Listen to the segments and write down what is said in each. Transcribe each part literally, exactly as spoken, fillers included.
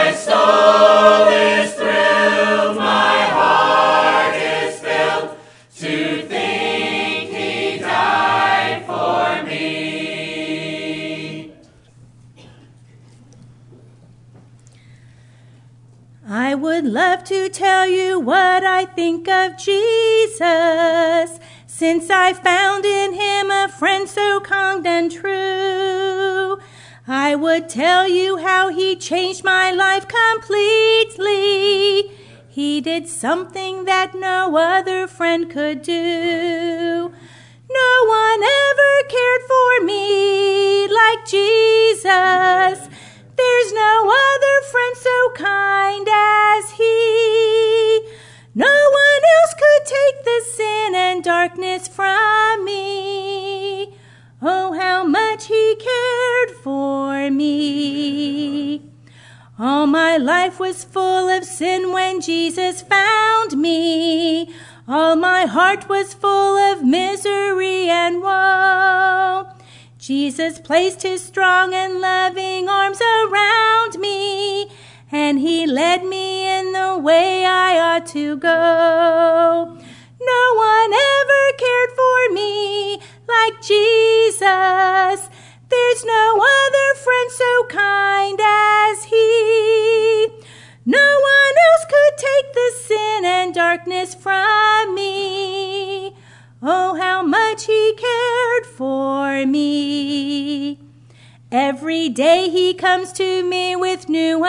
My soul is thrilled, my heart is filled to think he died for me. I would love to tell you what I think of Jesus, since I found in him a friend so kind and true. I would tell you how he changed my life completely. He did something that no other friend could do. No one ever cared for me like Jesus. There's no other friend so kind as he. No one else could take the sin and darkness from me. Oh, how much he cared for me. All my life was full of sin when Jesus found me. All my heart was full of misery and woe. Jesus placed his strong and loving arms around me, and he led me in the way I ought to go. No one ever cared for me like Jesus. There's no other friend so kind as he. No one else could take the sin and darkness from me. Oh, how much he cared for me. Every day he comes to me with new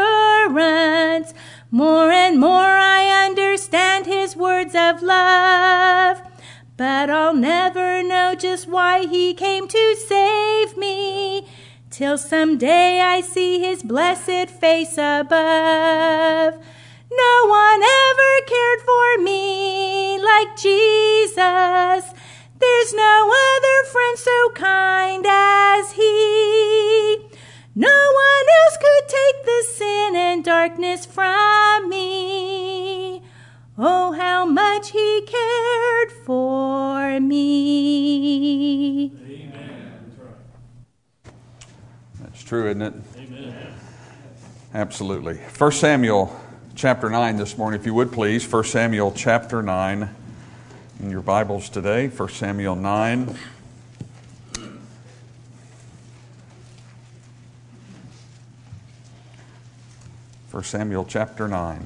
assurance. More and more I understand his words of love. But I'll never know just why he came to save me, till someday I see his blessed face above. No one ever cared for me like Jesus. There's no other friend so kind as he. No one else could take the sin and darkness from me. Oh, how much he cared for me. Amen. That's true, isn't it? Amen. Absolutely. First Samuel chapter nine this morning, if you would please. First Samuel chapter nine in your Bibles today. First Samuel nine. First Samuel chapter nine.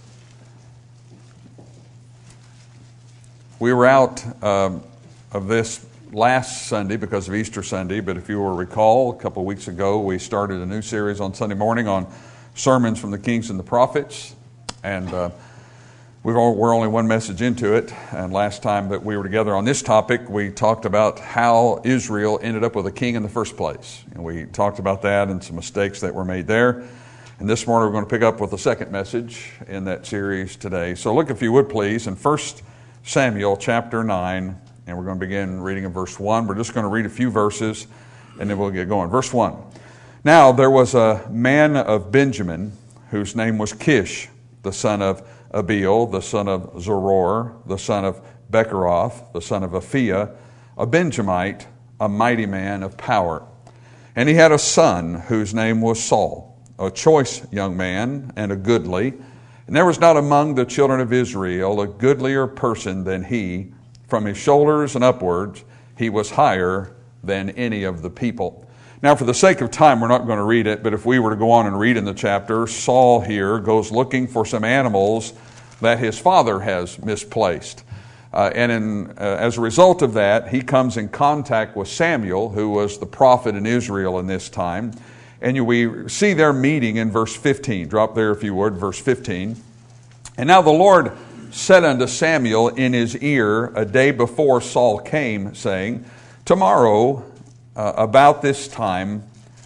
We were out uh, of this last Sunday because of Easter Sunday, but if you will recall, a couple of weeks ago we started a new series on Sunday morning on sermons from the kings and the prophets, and uh, we've all, we're only one message into it. And last time that we were together on this topic, we talked about how Israel ended up with a king in the first place, and we talked about that and some mistakes that were made there. And this morning we're going to pick up with the second message in that series today. So look, if you would please, in First Samuel chapter nine, and we're going to begin reading in verse one. We're just going to read a few verses, and then we'll get going. Verse one. Now there was a man of Benjamin whose name was Kish, the son of Abiel, the son of Zeror, the son of Becheroth, the son of Aphiah, a Benjamite, a mighty man of power. And he had a son whose name was Saul, a choice young man and a goodly. And there was not among the children of Israel a goodlier person than he. From his shoulders and upwards, he was higher than any of the people. Now, for the sake of time, we're not going to read it, but if we were to go on and read in the chapter, Saul here goes looking for some animals that his father has misplaced. Uh, and in, uh, as a result of that, he comes in contact with Samuel, who was the prophet in Israel in this time. And you, we see their meeting in verse fifteen. Drop there if you would, verse fifteen. And now the Lord said unto Samuel in his ear a day before Saul came, saying, Tomorrow, uh, about this time,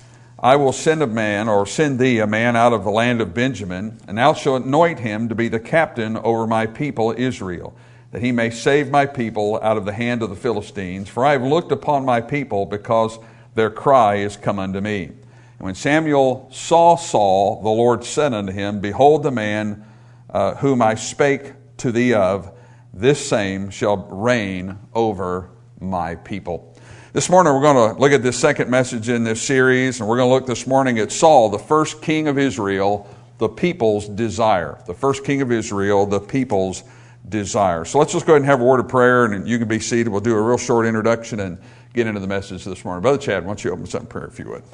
I will send a man, or send thee a man out of the land of Benjamin, and thou shalt anoint him to be the captain over my people Israel, that he may save my people out of the hand of the Philistines. For I have looked upon my people, because their cry is come unto me. And when Samuel saw Saul, the Lord said unto him, Behold the man uh, whom I spake to thee of, this same shall reign over my people. This morning we're going to look at this second message in this series, and we're going to look this morning at Saul, the first king of Israel, the people's desire. The first king of Israel, the people's desire. So let's just go ahead and have a word of prayer, and you can be seated. We'll do a real short introduction and get into the message this morning. Brother Chad, why don't you open us up in prayer if you would.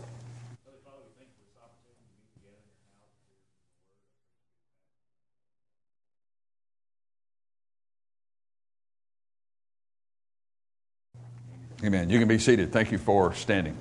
Amen. You can be seated. Thank you for standing.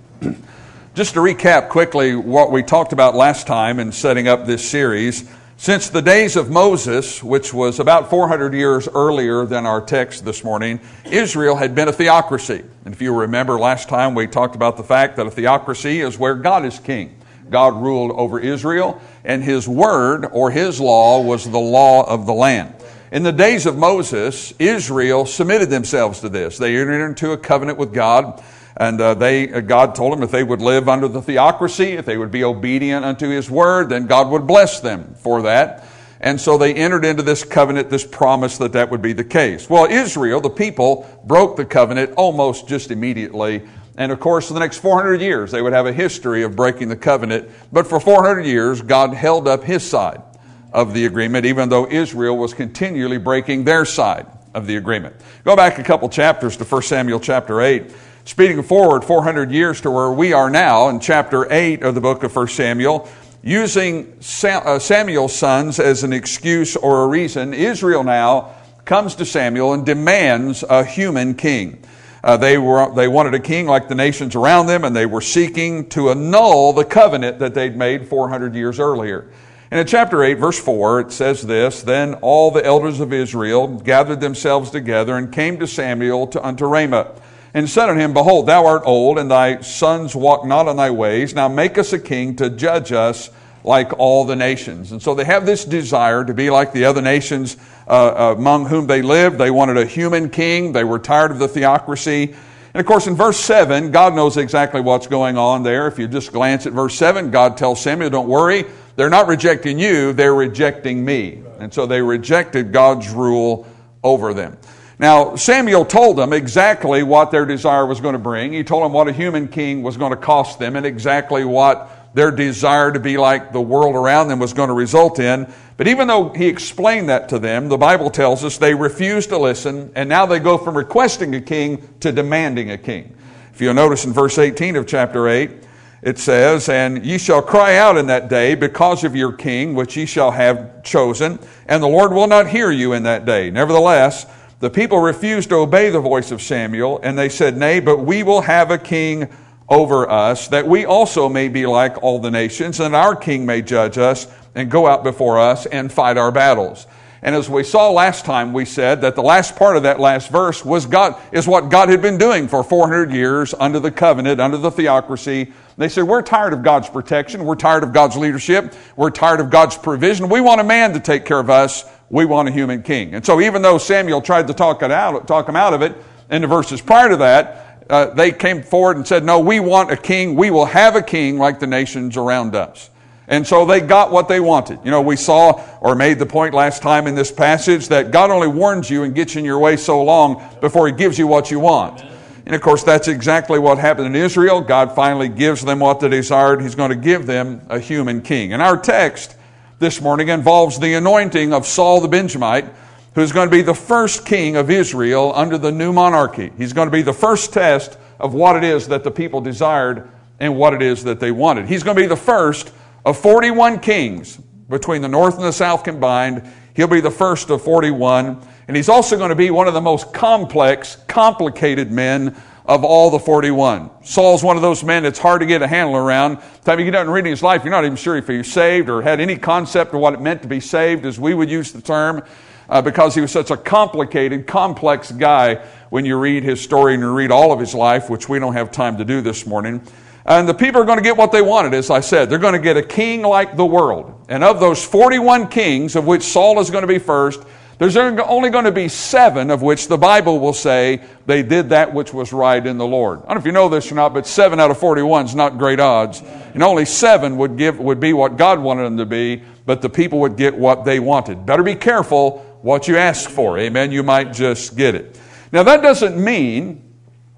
Just to recap quickly what we talked about last time in setting up this series, since the days of Moses, which was about four hundred years earlier than our text this morning, Israel had been a theocracy. And if you remember last time, we talked about the fact that a theocracy is where God is king. God ruled over Israel, and His word or His law was the law of the land. In the days of Moses, Israel submitted themselves to this. They entered into a covenant with God, and uh, they uh, God told them if they would live under the theocracy, if they would be obedient unto His word, then God would bless them for that. And so they entered into this covenant, this promise that that would be the case. Well, Israel, the people, broke the covenant almost just immediately. And of course, for the next four hundred years, they would have a history of breaking the covenant. But for four hundred years, God held up His side of the agreement, even though Israel was continually breaking their side of the agreement. Go back a couple chapters to First Samuel chapter eight. Speeding forward four hundred years to where we are now in chapter eight of the book of First Samuel, using Samuel's sons as an excuse or a reason, Israel now comes to Samuel and demands a human king. Uh, they were they wanted a king like the nations around them, and they were seeking to annul the covenant that they'd made four hundred years earlier. And in chapter eight, verse four, it says this, Then all the elders of Israel gathered themselves together and came to Samuel to unto Ramah, and said unto him, Behold, thou art old, and thy sons walk not on thy ways. Now make us a king to judge us like all the nations. And so they have this desire to be like the other nations uh, among whom they lived. They wanted a human king. They were tired of the theocracy. And of course, in verse seven, God knows exactly what's going on there. If you just glance at verse seven, God tells Samuel, don't worry, they're not rejecting you, they're rejecting me. And so they rejected God's rule over them. Now, Samuel told them exactly what their desire was going to bring. He told them what a human king was going to cost them and exactly what their desire to be like the world around them was going to result in. But even though he explained that to them, the Bible tells us they refused to listen, and now they go from requesting a king to demanding a king. If you'll notice in verse eighteen of chapter eight, it says, And ye shall cry out in that day because of your king, which ye shall have chosen, and the Lord will not hear you in that day. Nevertheless, the people refused to obey the voice of Samuel, and they said, Nay, but we will have a king over us, that we also may be like all the nations, and our king may judge us, and go out before us, and fight our battles. And as we saw last time, we said that the last part of that last verse was God is what God had been doing for four hundred years under the covenant, under the theocracy. They said, we're tired of God's protection. We're tired of God's leadership. We're tired of God's provision. We want a man to take care of us. We want a human king. And so even though Samuel tried to talk it out, talk him out of it, in the verses prior to that, uh, they came forward and said, no, we want a king. We will have a king like the nations around us. And so they got what they wanted. You know, we saw or made the point last time in this passage that God only warns you and gets in your way so long before He gives you what you want. And of course, that's exactly what happened in Israel. God finally gives them what they desired. He's going to give them a human king. And our text this morning involves the anointing of Saul the Benjamite, who's going to be the first king of Israel under the new monarchy. He's going to be the first test of what it is that the people desired and what it is that they wanted. He's going to be the first of forty-one kings between the north and the south combined. He'll be the first of forty-one. And he's also going to be one of the most complex, complicated men of all the forty-one. Saul's one of those men that's hard to get a handle around. By the time you get done reading his life, you're not even sure if he was saved or had any concept of what it meant to be saved, as we would use the term, uh, because he was such a complicated, complex guy when you read his story and you read all of his life, which we don't have time to do this morning. And the people are going to get what they wanted, as I said. They're going to get a king like the world. And of those forty-one kings, of which Saul is going to be first, there's only going to be seven of which the Bible will say they did that which was right in the Lord. I don't know if you know this or not, but seven out of forty-one is not great odds. And only seven would give would be what God wanted them to be, but the people would get what they wanted. Better be careful what you ask for. Amen. You might just get it. Now that doesn't mean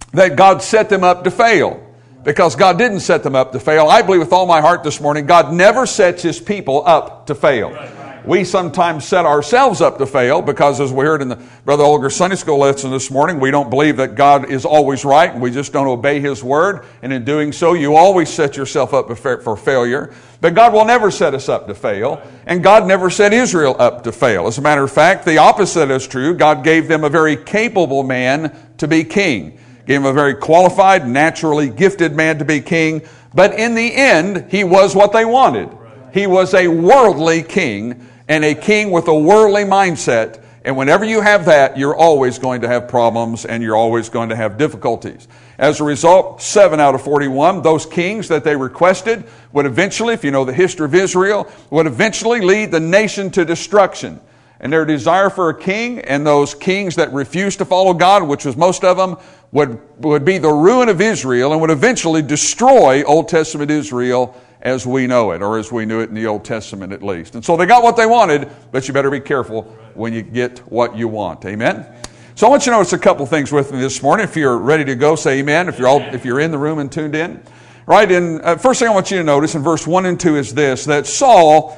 that God set them up to fail. Because God didn't set them up to fail. I believe with all my heart this morning, God never sets His people up to fail. We sometimes set ourselves up to fail because, as we heard in the Brother Olger's Sunday School lesson this morning, we don't believe that God is always right and we just don't obey His Word. And in doing so, you always set yourself up for failure. But God will never set us up to fail. And God never set Israel up to fail. As a matter of fact, the opposite is true. God gave them a very capable man to be king. Gave him a very qualified, naturally gifted man to be king. But in the end, he was what they wanted. He was a worldly king, and a king with a worldly mindset. And whenever you have that, you're always going to have problems and you're always going to have difficulties. As a result, seven out of forty-one, those kings that they requested would eventually, if you know the history of Israel, would eventually lead the nation to destruction. And their desire for a king, and those kings that refused to follow God, which was most of them, would, would be the ruin of Israel and would eventually destroy Old Testament Israel as we know it, or as we knew it in the Old Testament at least. And so they got what they wanted, but you better be careful when you get what you want. Amen? So I want you to notice a couple things with me this morning. If you're ready to go, say amen. If you're all, if you're in the room and tuned in. Right, and uh, first thing I want you to notice in verse one and two is this, that Saul,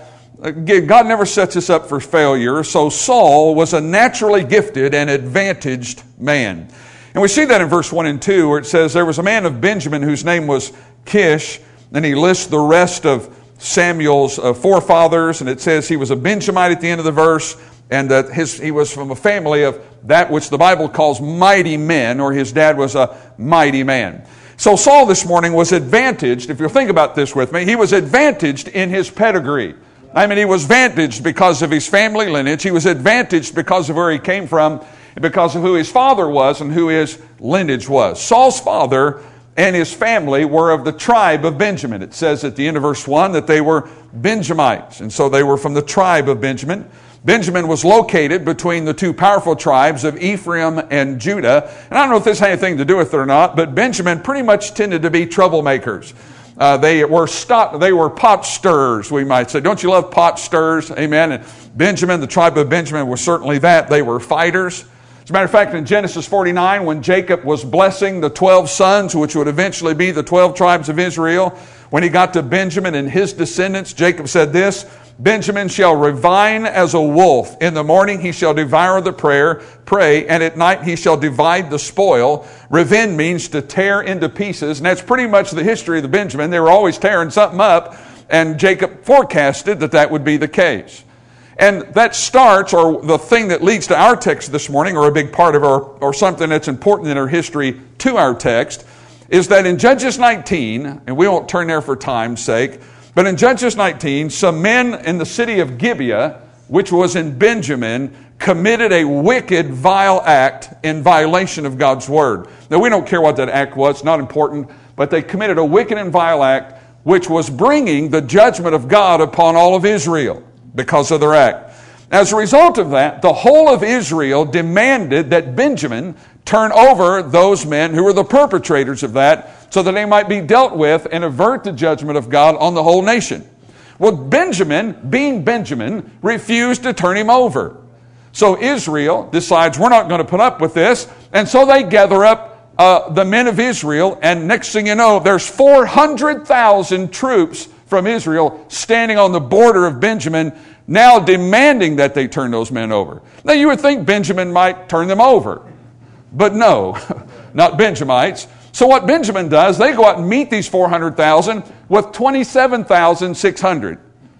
God never sets us up for failure, so Saul was a naturally gifted and advantaged man. And we see that in verse one and two, where it says, there was a man of Benjamin whose name was Kish, and he lists the rest of Samuel's uh, forefathers, and it says he was a Benjamite at the end of the verse, and that his, he was from a family of that which the Bible calls mighty men, or his dad was a mighty man. So Saul this morning was advantaged, if you'll think about this with me, he was advantaged in his pedigree. I mean, he was advantaged because of his family lineage. He was advantaged because of where he came from, because of who his father was and who his lineage was. Saul's father and his family were of the tribe of Benjamin. It says at the end of verse one that they were Benjamites, and so they were from the tribe of Benjamin. Benjamin was located between the two powerful tribes of Ephraim and Judah. And I don't know if this had anything to do with it or not, but Benjamin pretty much tended to be troublemakers. Uh, they were stop, they were pot stirrers, we might say. Don't you love pot stirrers? Amen. And Benjamin, the tribe of Benjamin, was certainly that. They were fighters. As a matter of fact, in Genesis forty-nine, when Jacob was blessing the twelve sons, which would eventually be the twelve tribes of Israel, when he got to Benjamin and his descendants, Jacob said this, Benjamin shall ravine as a wolf. In the morning he shall devour the prayer, prey, and at night he shall divide the spoil. Ravine means to tear into pieces, and that's pretty much the history of the Benjamin. They were always tearing something up, and Jacob forecasted that that would be the case. And that starts, or the thing that leads to our text this morning, or a big part of our, or something that's important in our history to our text, is that in Judges nineteen, and we won't turn there for time's sake, but in Judges nineteen, some men in the city of Gibeah, which was in Benjamin, committed a wicked, vile act in violation of God's word. Now, we don't care what that act was, it's not important, but they committed a wicked and vile act which was bringing the judgment of God upon all of Israel because of their act. As a result of that, the whole of Israel demanded that Benjamin turn over those men who were the perpetrators of that so that they might be dealt with and avert the judgment of God on the whole nation. Well, Benjamin, being Benjamin, refused to turn him over. So Israel decides, we're not going to put up with this, and so they gather up uh, the men of Israel, and next thing you know, there's four hundred thousand troops from Israel standing on the border of Benjamin, now demanding that they turn those men over. Now you would think Benjamin might turn them over, but no, not Benjamites. So what Benjamin does, they go out and meet these four hundred thousand with twenty-seven thousand six hundred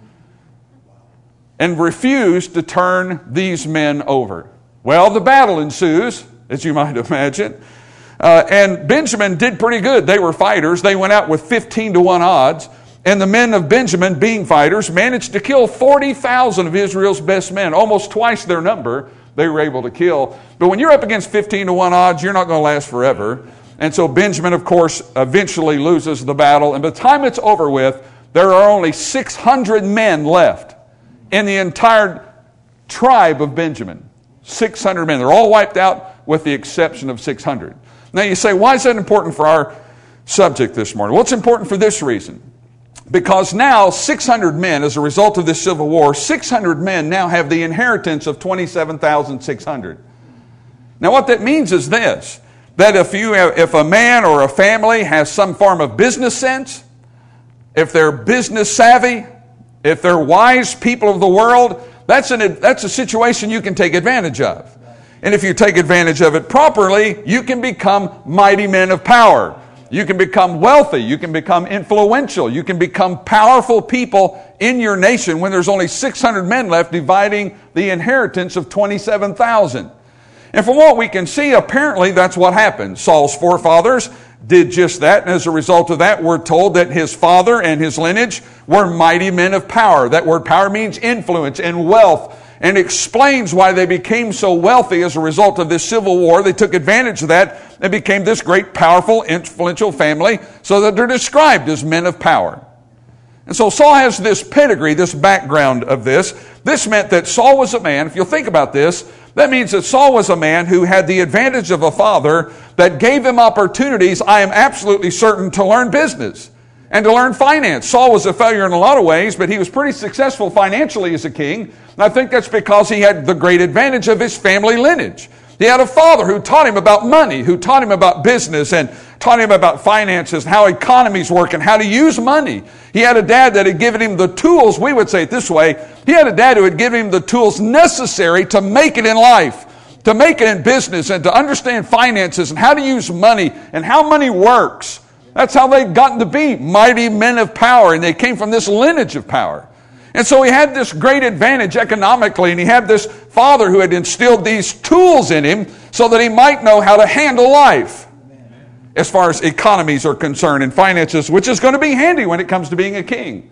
and refuse to turn these men over. Well, the battle ensues, as you might imagine. Uh, and Benjamin did pretty good. They were fighters. They went out with fifteen to one odds. And the men of Benjamin, being fighters, managed to kill forty thousand of Israel's best men, almost twice their number they were able to kill. But when you're up against fifteen to one odds, you're not going to last forever. And so Benjamin, of course, eventually loses the battle. And by the time it's over with, there are only six hundred men left in the entire tribe of Benjamin. six hundred men. They're all wiped out with the exception of six hundred. Now you say, why is that important for our subject this morning? Well, it's important for this reason. Because now six hundred men, as a result of this civil war, six hundred men now have the inheritance of twenty-seven thousand six hundred. Now what that means is this, that if you have, if a man or a family has some form of business sense, if they're business savvy, if they're wise people of the world, that's an that's a situation you can take advantage of. And if you take advantage of it properly, you can become mighty men of power. You can become wealthy. You can become influential. You can become powerful people in your nation when there's only six hundred men left dividing the inheritance of twenty-seven thousand. And from what we can see, apparently that's what happened. Saul's forefathers did just that, and as a result of that, we're told that his father and his lineage were mighty men of power. That word power means influence and wealth, and explains why they became so wealthy as a result of this civil war. They took advantage of that and became this great, powerful, influential family, so that they're described as men of power. And so Saul has this pedigree, this background of this. This meant that Saul was a man, if you'll think about this, that means that Saul was a man who had the advantage of a father that gave him opportunities, I am absolutely certain, to learn business and to learn finance. Saul was a failure in a lot of ways, but he was pretty successful financially as a king. And I think that's because he had the great advantage of his family lineage. He had a father who taught him about money, who taught him about business and taught him about finances, how economies work and how to use money. He had a dad that had given him the tools, we would say it this way, he had a dad who had given him the tools necessary to make it in life, to make it in business and to understand finances and how to use money and how money works. That's how they'd gotten to be mighty men of power, and they came from this lineage of power. And so he had this great advantage economically, and he had this father who had instilled these tools in him so that he might know how to handle life as far as economies are concerned and finances, which is going to be handy when it comes to being a king.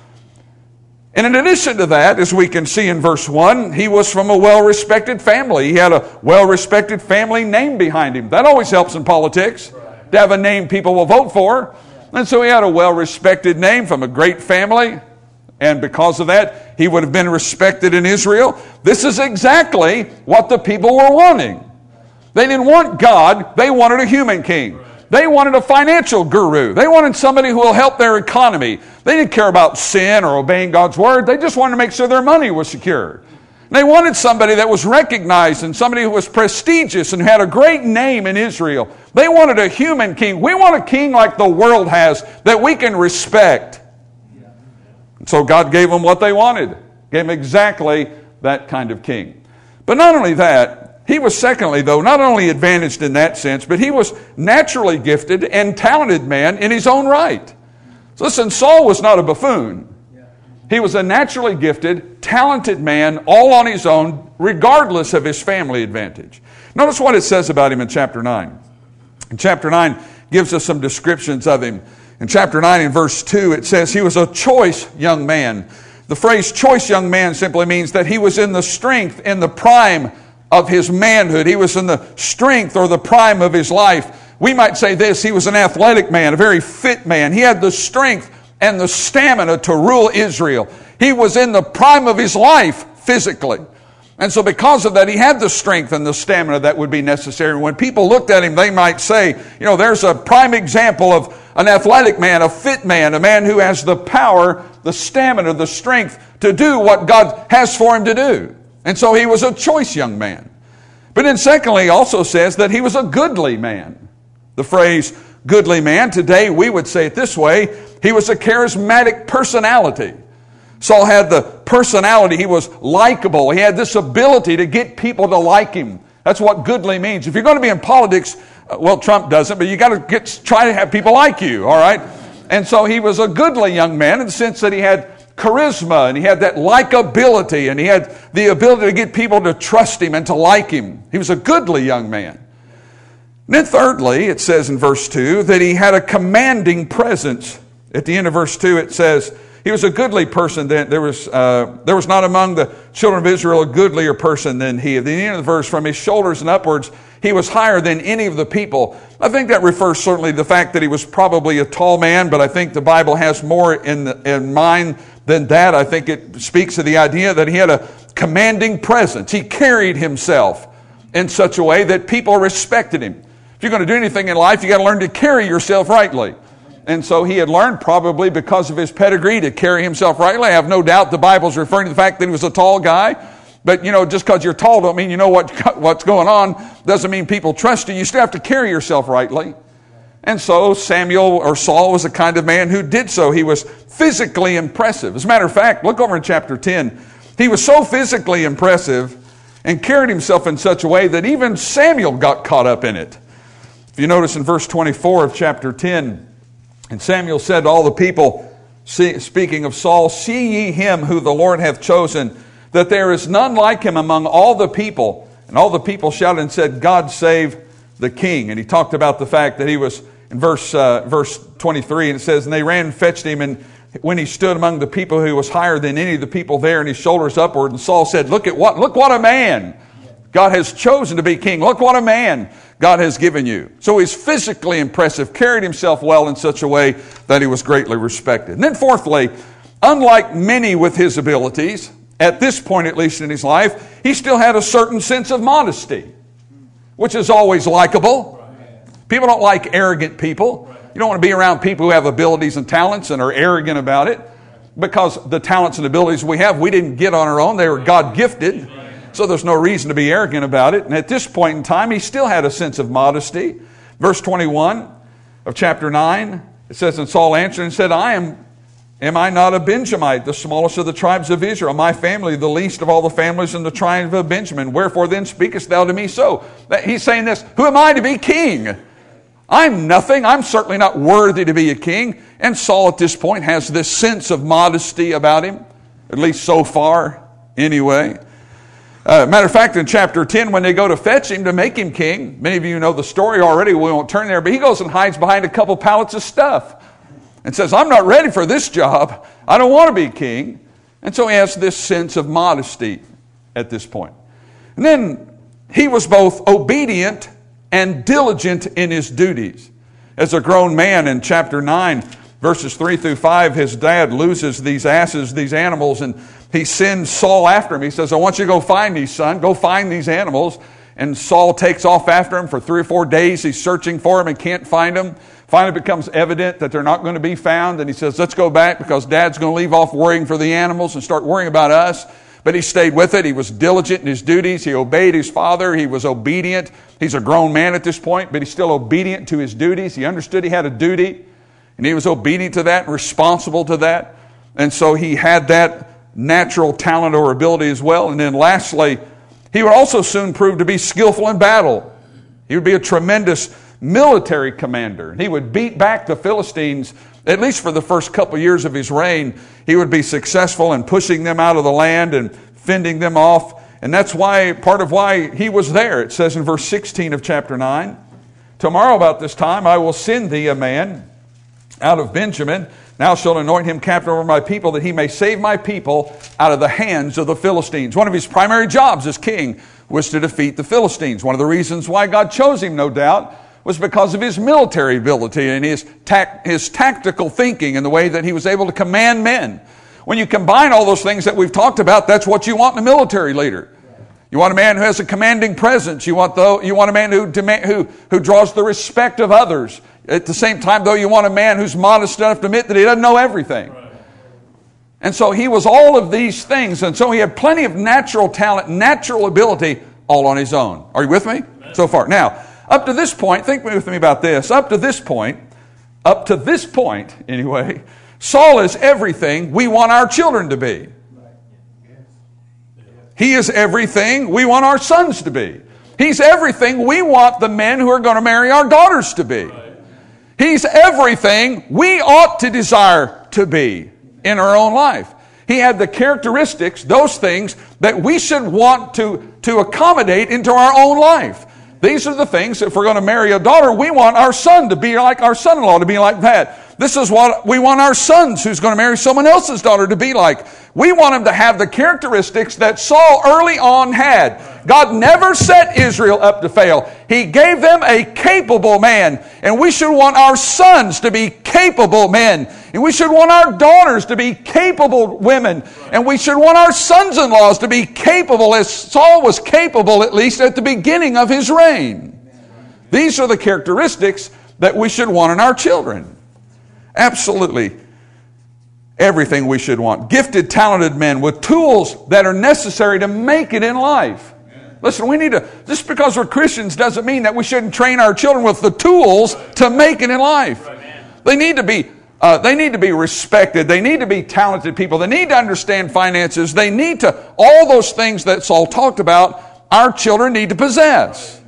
And in addition to that, as we can see in verse one, he was from a well-respected family. He had a well-respected family name behind him. That always helps in politics, to have a name people will vote for. And so he had a well-respected name from a great family. And because of that, he would have been respected in Israel. This is exactly what the people were wanting. They didn't want God. They wanted a human king. They wanted a financial guru. They wanted somebody who will help their economy. They didn't care about sin or obeying God's word. They just wanted to make sure their money was secure. They wanted somebody that was recognized and somebody who was prestigious and had a great name in Israel. They wanted a human king. We want a king like the world has that we can respect. So God gave them what they wanted. Gave them exactly that kind of king. But not only that, he was secondly, though, not only advantaged in that sense, but he was naturally gifted and talented man in his own right. So listen, Saul was not a buffoon. He was a naturally gifted, talented man, all on his own, regardless of his family advantage. Notice what it says about him in chapter nine. In chapter nine gives us some descriptions of him. In chapter nine, in verse two, it says, he was a choice young man. The phrase choice young man simply means that he was in the strength, in the prime of his manhood. He was in the strength or the prime of his life. We might say this, he was an athletic man, a very fit man. He had the strength and the stamina to rule Israel. He was in the prime of his life physically. And so because of that, he had the strength and the stamina that would be necessary. When people looked at him, they might say, you know, there's a prime example of an athletic man, a fit man, a man who has the power, the stamina, the strength to do what God has for him to do. And so he was a choice young man. But then secondly, he also says that he was a goodly man. The phrase goodly man, today we would say it this way, he was a charismatic personality. Saul had the personality. He was likable. He had this ability to get people to like him. That's what goodly means. If you're going to be in politics, uh, well, Trump doesn't, but you got to get try to have people like you, all right? And so he was a goodly young man in the sense that he had charisma and he had that likability and he had the ability to get people to trust him and to like him. He was a goodly young man. And then thirdly, it says in verse two that he had a commanding presence. At the end of verse two, it says, he was a goodly person. Then there was uh, there was not among the children of Israel a goodlier person than he. At the end of the verse, from his shoulders and upwards, he was higher than any of the people. I think that refers certainly to the fact that he was probably a tall man, but I think the Bible has more in, in mind than that. I think it speaks to the idea that he had a commanding presence. He carried himself in such a way that people respected him. If you're going to do anything in life, you got to learn to carry yourself rightly. And so he had learned, probably because of his pedigree, to carry himself rightly. I have no doubt the Bible's referring to the fact that he was a tall guy. But, you know, just because you're tall don't mean you know what what's going on. Doesn't mean people trust you. You still have to carry yourself rightly. And so Samuel, or Saul, was the kind of man who did so. He was physically impressive. As a matter of fact, look over in chapter ten. He was so physically impressive and carried himself in such a way that even Samuel got caught up in it. If you notice in verse twenty-four of chapter ten, and Samuel said to all the people, see, speaking of Saul, see ye him who the Lord hath chosen, that there is none like him among all the people. And all the people shouted and said, God save the king. And he talked about the fact that he was, in verse uh, verse twenty-three, and it says, and they ran and fetched him, and when he stood among the people, he was higher than any of the people there, and his shoulders upward. And Saul said, look at what, look what a man God has chosen to be king. Look what a man God has given you. So he's physically impressive, carried himself well in such a way that he was greatly respected. And then fourthly, unlike many with his abilities, at this point at least in his life, he still had a certain sense of modesty, which is always likable. People don't like arrogant people. You don't want to be around people who have abilities and talents and are arrogant about it, because the talents and abilities we have, we didn't get on our own. They were God-gifted. So there's no reason to be arrogant about it. And at this point in time, he still had a sense of modesty. Verse twenty-one of chapter nine, it says, and Saul answered and said, I am, am I not a Benjamite, the smallest of the tribes of Israel? My family, the least of all the families in the tribe of Benjamin. Wherefore then speakest thou to me so? He's saying this, who am I to be king? I'm nothing. I'm certainly not worthy to be a king. And Saul at this point has this sense of modesty about him, at least so far anyway. Uh, matter of fact, in chapter ten, when they go to fetch him to make him king, many of you know the story already, we won't turn there, but he goes and hides behind a couple pallets of stuff and says, I'm not ready for this job. I don't want to be king. And so he has this sense of modesty at this point. And then he was both obedient and diligent in his duties. As a grown man, in chapter nine, verses three through five, his dad loses these asses, these animals, and he sends Saul after him. He says, I want you to go find these, son. Go find these animals. And Saul takes off after him for three or four days. He's searching for them and can't find them. Finally it becomes evident that they're not going to be found. And he says, let's go back because Dad's going to leave off worrying for the animals and start worrying about us. But he stayed with it. He was diligent in his duties. He obeyed his father. He was obedient. He's a grown man at this point, but he's still obedient to his duties. He understood he had a duty, and he was obedient to that and responsible to that. And so he had that natural talent or ability as well. And then lastly, he would also soon prove to be skillful in battle. He would be a tremendous military commander. He would beat back the Philistines, at least for the first couple of years of his reign. He would be successful in pushing them out of the land and fending them off. And that's why, part of why he was there. It says in verse sixteen of chapter nine, tomorrow about this time I will send thee a man out of Benjamin. Now shalt anoint him captain over my people, that he may save my people out of the hands of the Philistines. One of his primary jobs as king was to defeat the Philistines. One of the reasons why God chose him, no doubt, was because of his military ability and his tac- his tactical thinking and the way that he was able to command men. When you combine all those things that we've talked about, that's what you want in a military leader. You want a man who has a commanding presence. You want, though, you want a man who, demand, who, who draws the respect of others. At the same time, though, you want a man who's modest enough to admit that he doesn't know everything. And so he was all of these things. And so he had plenty of natural talent, natural ability, all on his own. Are you with me so far? Now, up to this point, think with me about this. Up to this point, up to this point, anyway, Saul is everything we want our children to be. He is everything we want our sons to be. He's everything we want the men who are going to marry our daughters to be. He's everything we ought to desire to be in our own life. He had the characteristics, those things that we should want to, to accommodate into our own life. These are the things, if we're going to marry a daughter, we want our son to be like our son-in-law, to be like that. This is what we want our sons who's going to marry someone else's daughter to be like. We want them to have the characteristics that Saul early on had. God never set Israel up to fail. He gave them a capable man. And we should want our sons to be capable men. And we should want our daughters to be capable women. And we should want our sons-in-laws to be capable, as Saul was capable at least at the beginning of his reign. These are the characteristics that we should want in our children. Absolutely. everything we should want. Gifted, talented men with tools that are necessary to make it in life. Amen. Listen, we need to, just because we're Christians doesn't mean that we shouldn't train our children with the tools to make it in life. They need to be uh, they need to be respected. They need to be talented people. They need to understand finances. They need to, all those things that Saul talked about, our children need to possess.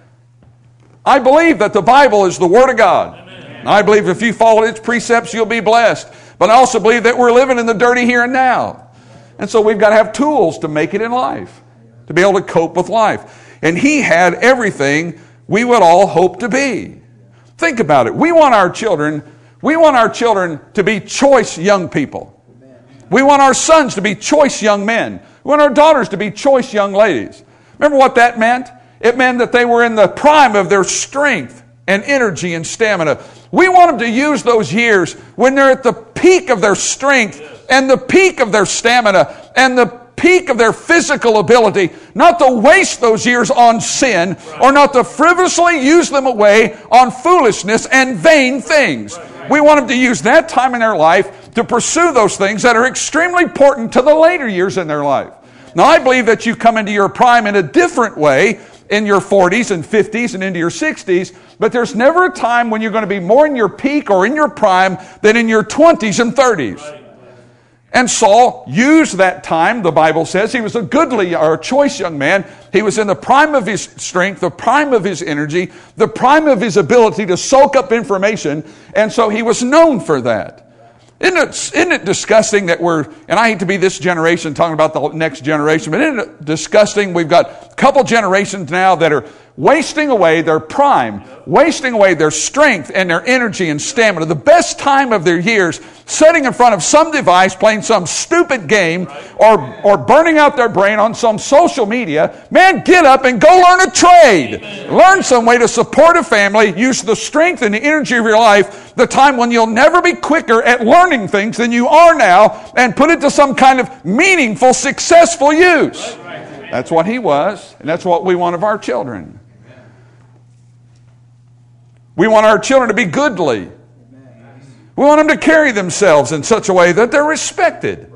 I believe that the Bible is the Word of God. Amen. I believe if you follow its precepts, you'll be blessed. But I also believe that we're living in the dirty here and now. And so we've got to have tools to make it in life, to be able to cope with life. And he had everything we would all hope to be. Think about it. We want our children, we want our children to be choice young people. We want our sons to be choice young men. We want our daughters to be choice young ladies. Remember what that meant? It meant that they were in the prime of their strength and energy and stamina. We want them to use those years when they're at the peak of their strength and the peak of their stamina and the peak of their physical ability, not to waste those years on sin or not to frivolously use them away on foolishness and vain things. We want them to use that time in their life to pursue those things that are extremely important to the later years in their life. Now, I believe that you come into your prime in a different way in your forties and fifties and into your sixties, but there's never a time when you're going to be more in your peak or in your prime than in your twenties and thirties. And Saul used that time, the Bible says. He was a goodly or a choice young man. He was in the prime of his strength, the prime of his energy, the prime of his ability to soak up information, and so he was known for that. Isn't it, isn't it disgusting that we're, and I hate to be this generation talking about the next generation, but isn't it disgusting? We've got a couple generations now that are wasting away their prime, wasting away their strength and their energy and stamina, the best time of their years, sitting in front of some device, playing some stupid game, or, or burning out their brain on some social media. Man, get up and go learn a trade. Amen. Learn some way to support a family. Use the strength and the energy of your life, the time when you'll never be quicker at learning things than you are now, and put it to some kind of meaningful, successful use. That's what he was, and that's what we want of our children. We want our children to be goodly. We want them to carry themselves in such a way that they're respected.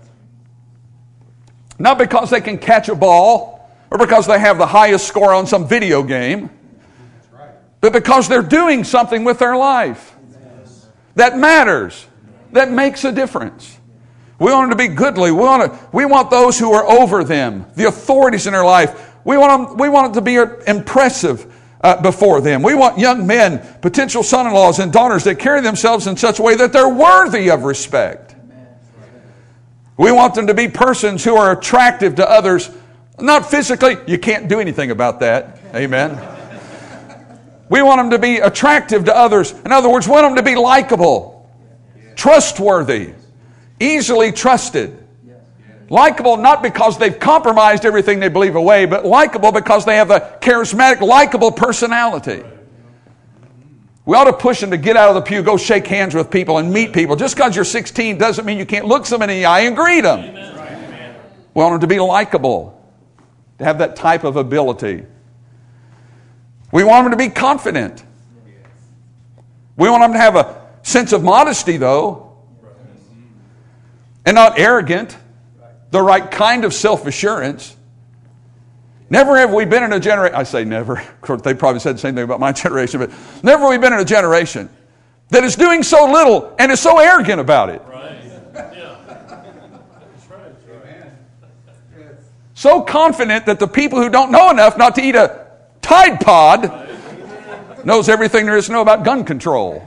Not because they can catch a ball or because they have the highest score on some video game, but because they're doing something with their life that matters, that makes a difference. We want them to be goodly. We want, to, we want those who are over them, the authorities in their life. We want them, we want it to be impressive Uh, before them. We want young men, potential son-in-laws and daughters that carry themselves in such a way that they're worthy of respect. We want them to be persons who are attractive to others, not physically. You can't do anything about that. Amen. We want them to be attractive to others. In other words, we want them to be likable, trustworthy, easily trusted. Likable not because they've compromised everything they believe away, but likable because they have a charismatic, likable personality. We ought to push them to get out of the pew, go shake hands with people and meet people. Just because you're sixteen doesn't mean you can't look somebody in the eye and greet them. Amen. We want them to be likable, to have that type of ability. We want them to be confident. We want them to have a sense of modesty, though, and not arrogant. The right kind of self-assurance. Never have we been in a generation, I say never, of course they probably said the same thing about my generation, but never have we been in a generation that is doing so little and is so arrogant about it. Right. Yeah. That's right. Right. So confident that the people who don't know enough not to eat a Tide Pod knows everything there is to know about gun control.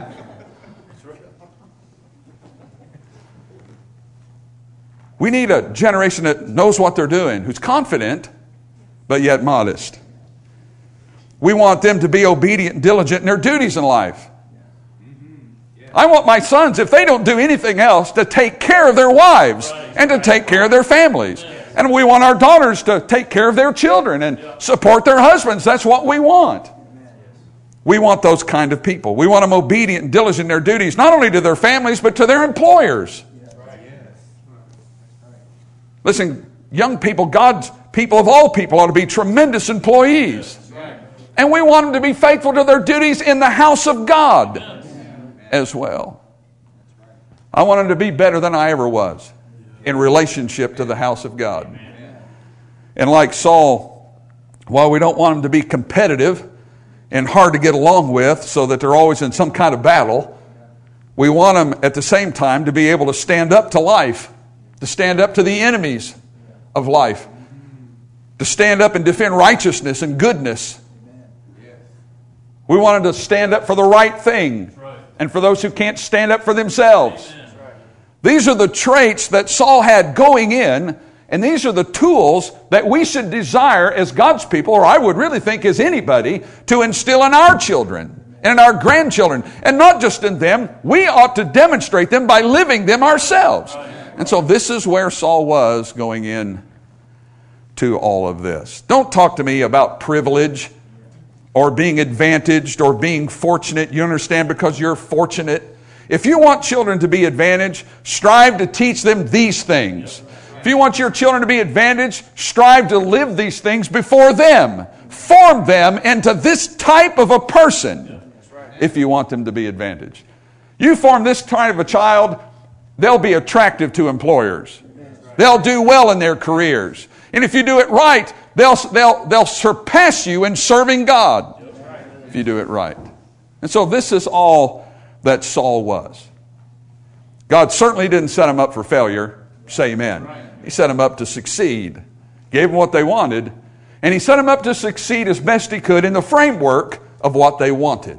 We need a generation that knows what they're doing, who's confident, but yet modest. We want them to be obedient and diligent in their duties in life. I want my sons, if they don't do anything else, to take care of their wives and to take care of their families. And we want our daughters to take care of their children and support their husbands. That's what we want. We want those kind of people. We want them obedient and diligent in their duties, not only to their families, but to their employers. Listen, young people, God's people of all people ought to be tremendous employees. And we want them to be faithful to their duties in the house of God as well. I want him to be better than I ever was in relationship to the house of God. And like Saul, while we don't want him to be competitive and hard to get along with so that they're always in some kind of battle, we want them at the same time to be able to stand up to life, to stand up to the enemies of life, to stand up and defend righteousness and goodness. We want them to stand up for the right thing and for those who can't stand up for themselves. These are the traits that Saul had going in, and these are the tools that we should desire as God's people, or I would really think as anybody, to instill in our children and in our grandchildren. And not just in them, we ought to demonstrate them by living them ourselves. And so this is where Saul was going in to all of this. Don't talk to me about privilege or being advantaged or being fortunate. You understand, because you're fortunate. If you want children to be advantaged, strive to teach them these things. If you want your children to be advantaged, strive to live these things before them. Form them into this type of a person if you want them to be advantaged. You form this kind of a child, they'll be attractive to employers. They'll do well in their careers. And if you do it right, they'll, they'll, they'll surpass you in serving God if you do it right. And so this is all that Saul was. God certainly didn't set him up for failure. Say amen. He set him up to succeed. Gave them what they wanted. And he set them up to succeed as best he could in the framework of what they wanted.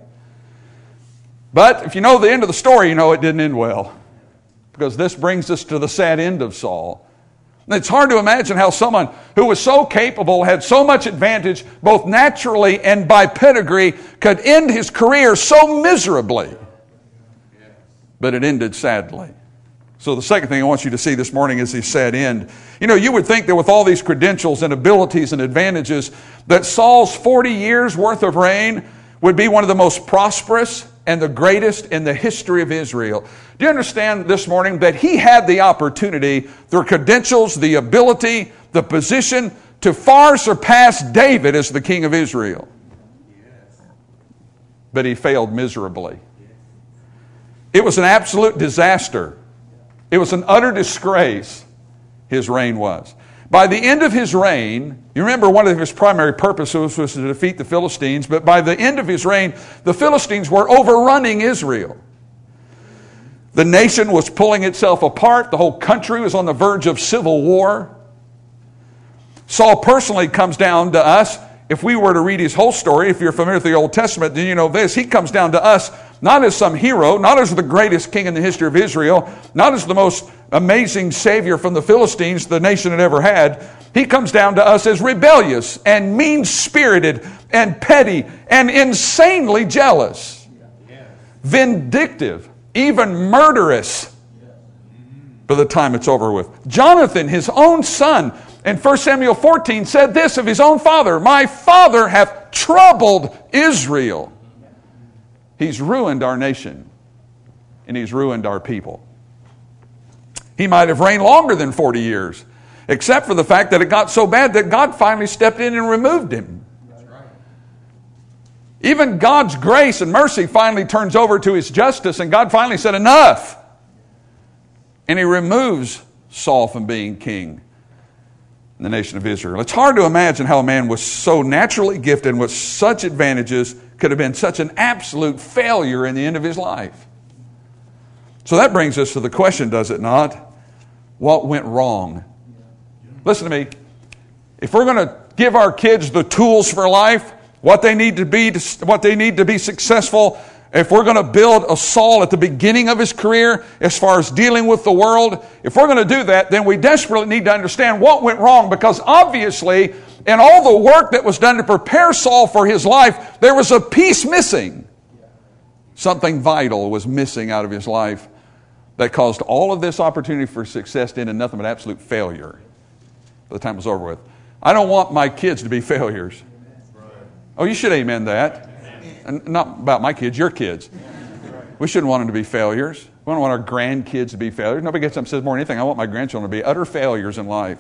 But if you know the end of the story, you know it didn't end well. Because this brings us to the sad end of Saul. And it's hard to imagine how someone who was so capable, had so much advantage, both naturally and by pedigree, could end his career so miserably. But it ended sadly. So the second thing I want you to see this morning is his sad end. You know, you would think that with all these credentials and abilities and advantages, that Saul's forty years worth of reign would be one of the most prosperous and the greatest in the history of Israel. Do you understand this morning that he had the opportunity, through credentials, the ability, the position, to far surpass David as the king of Israel? But he failed miserably. It was an absolute disaster. It was an utter disgrace, his reign was. By the end of his reign, you remember one of his primary purposes was to defeat the Philistines, but by the end of his reign, the Philistines were overrunning Israel. The nation was pulling itself apart. The whole country was on the verge of civil war. Saul personally comes down to us. If we were to read his whole story, if you're familiar with the Old Testament, then you know this. He comes down to us not as some hero, not as the greatest king in the history of Israel, not as the most amazing savior from the Philistines the nation had ever had. He comes down to us as rebellious and mean-spirited and petty and insanely jealous, vindictive, even murderous by the time it's over with. Jonathan, his own son, in First Samuel fourteen said this of his own father, "My father hath troubled Israel." He's ruined our nation, and he's ruined our people. He might have reigned longer than forty years, except for the fact that it got so bad that God finally stepped in and removed him. Even God's grace and mercy finally turns over to his justice, and God finally said, enough. And he removes Saul from being king in the nation of Israel. It's hard to imagine how a man was so naturally gifted and with such advantages could have been such an absolute failure in the end of his life. So that brings us to the question, does it not? What went wrong? Listen to me. If we're going to give our kids the tools for life, what they need to be, what they need to be successful, if we're going to build a Saul at the beginning of his career as far as dealing with the world, if we're going to do that, then we desperately need to understand what went wrong, because obviously in all the work that was done to prepare Saul for his life, there was a piece missing. Something vital was missing out of his life that caused all of this opportunity for success to end in nothing but absolute failure by the time it was over with. I don't want my kids to be failures. Oh, you should amen that. And not about my kids, your kids. We shouldn't want them to be failures. We don't want our grandkids to be failures. Nobody gets up and says more than anything, I want my grandchildren to be utter failures in life.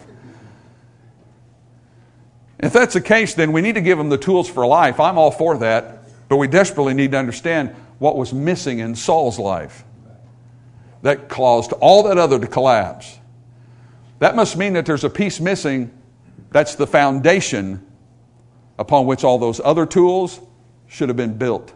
If that's the case, then we need to give them the tools for life. I'm all for that. But we desperately need to understand what was missing in Saul's life that caused all that other to collapse. That must mean that there's a piece missing. That's the foundation upon which all those other tools should have been built.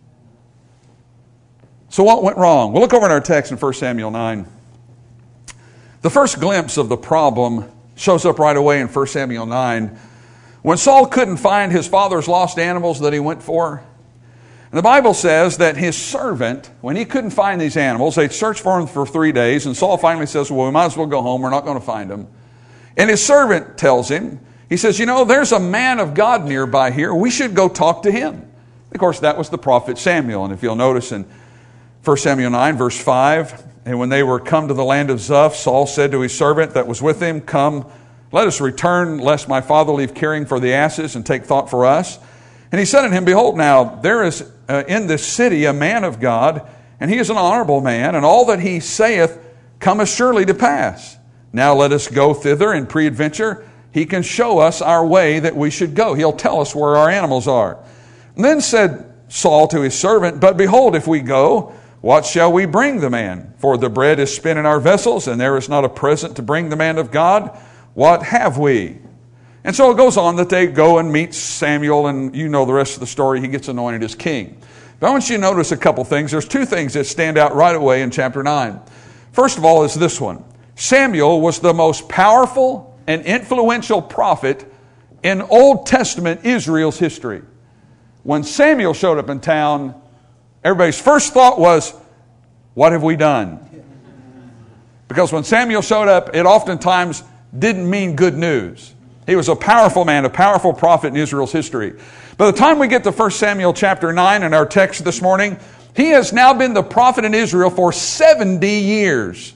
So what went wrong? We'll look over in our text in First Samuel nine. The first glimpse of the problem shows up right away in First Samuel nine. When Saul couldn't find his father's lost animals that he went for, and the Bible says that his servant, when he couldn't find these animals, they'd searched for them for three days, and Saul finally says, well, we might as well go home. We're not going to find them. And his servant tells him, he says, you know, there's a man of God nearby here. We should go talk to him. Of course, that was the prophet Samuel. And if you'll notice in First Samuel nine, verse five, and when they were come to the land of Zuph, Saul said to his servant that was with him, come, let us return, lest my father leave caring for the asses and take thought for us. And he said unto him, behold, now there is uh, in this city a man of God, and he is an honorable man, and all that he saith cometh surely to pass. Now let us go thither, and peradventure he can show us our way that we should go. He'll tell us where our animals are. And then said Saul to his servant, but behold, if we go, what shall we bring the man? For the bread is spent in our vessels, and there is not a present to bring the man of God. What have we? And so it goes on that they go and meet Samuel, and you know the rest of the story. He gets anointed as king. But I want you to notice a couple things. There's two things that stand out right away in chapter nine. First of all is this one. Samuel was the most powerful and influential prophet in Old Testament Israel's history. When Samuel showed up in town, everybody's first thought was, what have we done? Because when Samuel showed up, it oftentimes didn't mean good news. He was a powerful man, a powerful prophet in Israel's history. By the time we get to First Samuel chapter nine in our text this morning, he has now been the prophet in Israel for seventy years.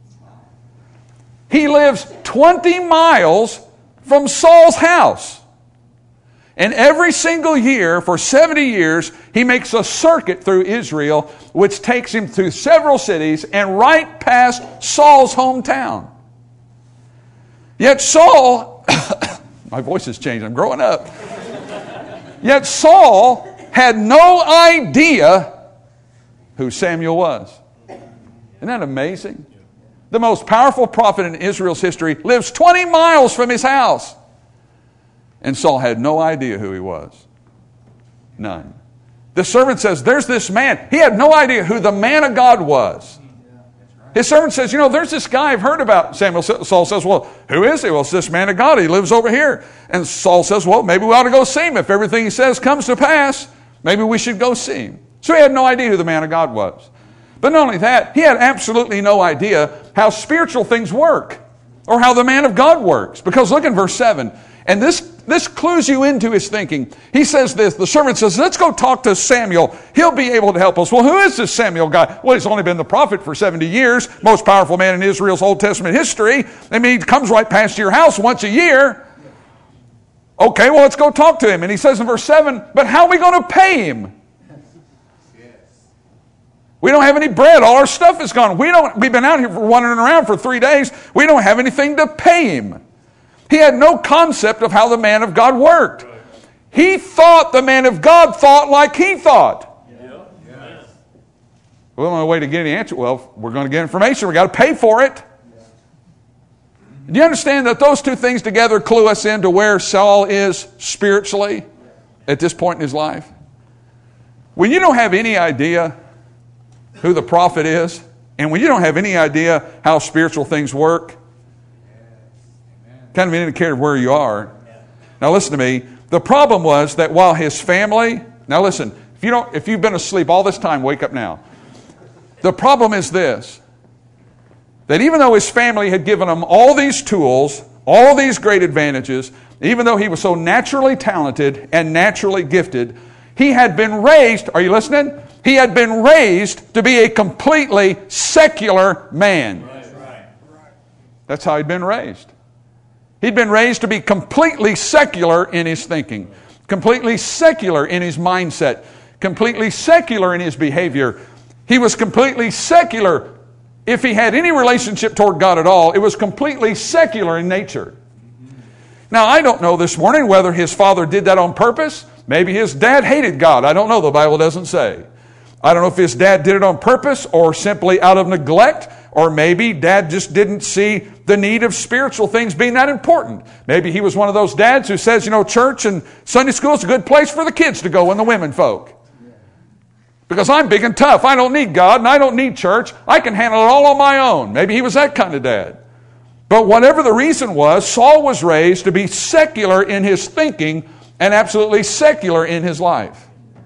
He lives twenty miles from Saul's house. And every single year, for seventy years, he makes a circuit through Israel, which takes him through several cities and right past Saul's hometown. Yet Saul, my voice has changed, I'm growing up. Yet Saul had no idea who Samuel was. Isn't that amazing? The most powerful prophet in Israel's history lives twenty miles from his house. And Saul had no idea who he was. None. The servant says, there's this man. He had no idea who the man of God was. His servant says, you know, there's this guy I've heard about. Samuel, Saul says, well, who is he? Well, it's this man of God. He lives over here. And Saul says, well, maybe we ought to go see him. If everything he says comes to pass, maybe we should go see him. So he had no idea who the man of God was. But not only that, he had absolutely no idea how spiritual things work or how the man of God works. Because look in verse seven. And this, this clues you into his thinking. He says this, the servant says, let's go talk to Samuel. He'll be able to help us. Well, who is this Samuel guy? Well, he's only been the prophet for seventy years. Most powerful man in Israel's Old Testament history. I mean, he comes right past your house once a year. Okay, well, let's go talk to him. And he says in verse seven, but how are we going to pay him? We don't have any bread. All our stuff is gone. We don't, we've been out here for wandering around for three days. We don't have anything to pay him. He had no concept of how the man of God worked. He thought the man of God thought like he thought. Yeah. Yeah. Well, the only way to get any answer, well, we're going to get information. We've got to pay for it. Yeah. Do you understand that those two things together clue us into where Saul is spiritually at this point in his life? When you don't have any idea who the prophet is, and when you don't have any idea how spiritual things work, kind of an indicator of where you are. Now listen to me. The problem was that while his family, now listen, if you don't, if you've been asleep all this time, wake up now. The problem is this, that even though his family had given him all these tools, all these great advantages, even though he was so naturally talented and naturally gifted, he had been raised, are you listening? He had been raised to be a completely secular man. That's how he'd been raised. He'd been raised to be completely secular in his thinking, completely secular in his mindset, completely secular in his behavior. He was completely secular. If he had any relationship toward God at all, it was completely secular in nature. Now, I don't know this morning whether his father did that on purpose. Maybe his dad hated God. I don't know. The Bible doesn't say. I don't know if his dad did it on purpose or simply out of neglect, or maybe dad just didn't see the need of spiritual things being that important. Maybe he was one of those dads who says, you know, church and Sunday school is a good place for the kids to go and the women folk. Because I'm big and tough. I don't need God and I don't need church. I can handle it all on my own. Maybe he was that kind of dad. But whatever the reason was, Saul was raised to be secular in his thinking and absolutely secular in his life.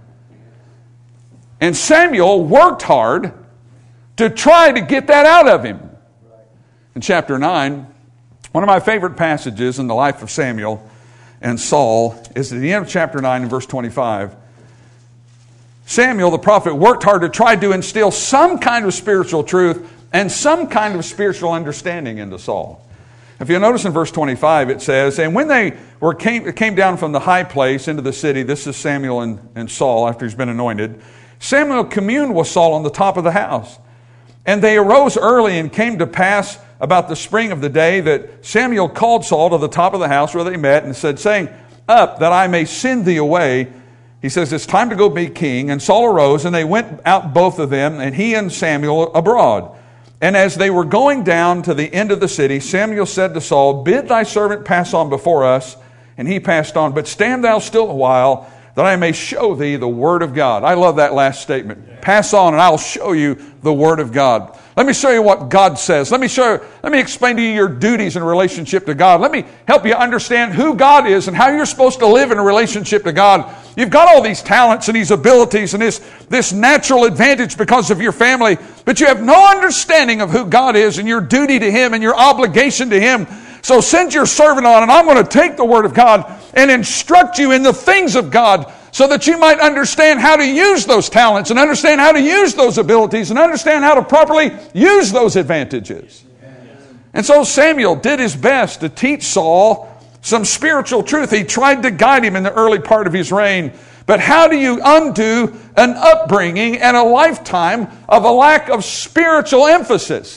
And Samuel worked hard to try to get that out of him. In chapter nine, one of my favorite passages in the life of Samuel and Saul is at the end of chapter nine and verse twenty-five. Samuel, the prophet, worked hard to try to instill some kind of spiritual truth and some kind of spiritual understanding into Saul. If you notice in verse twenty-five, it says, and when they were came, came down from the high place into the city, this is Samuel and, and Saul after he's been anointed, Samuel communed with Saul on the top of the house. And they arose early and came to pass about the spring of the day that Samuel called Saul to the top of the house where they met and said, saying, up, that I may send thee away. He says, it's time to go be king. And Saul arose, and they went out both of them, and he and Samuel abroad. And as they were going down to the end of the city, Samuel said to Saul, bid thy servant pass on before us. And he passed on, but stand thou still a while, that I may show thee the word of God. I love that last statement. Yeah. Pass on and I'll show you the word of God. Let me show you what God says. Let me show you, let me explain to you your duties in relationship to God. Let me help you understand who God is and how you're supposed to live in a relationship to God. You've got all these talents and these abilities and this, this natural advantage because of your family, but you have no understanding of who God is and your duty to Him and your obligation to Him. So send your servant on, and I'm going to take the word of God and instruct you in the things of God so that you might understand how to use those talents and understand how to use those abilities and understand how to properly use those advantages. And so Samuel did his best to teach Saul some spiritual truth. He tried to guide him in the early part of his reign. But how do you undo an upbringing and a lifetime of a lack of spiritual emphasis?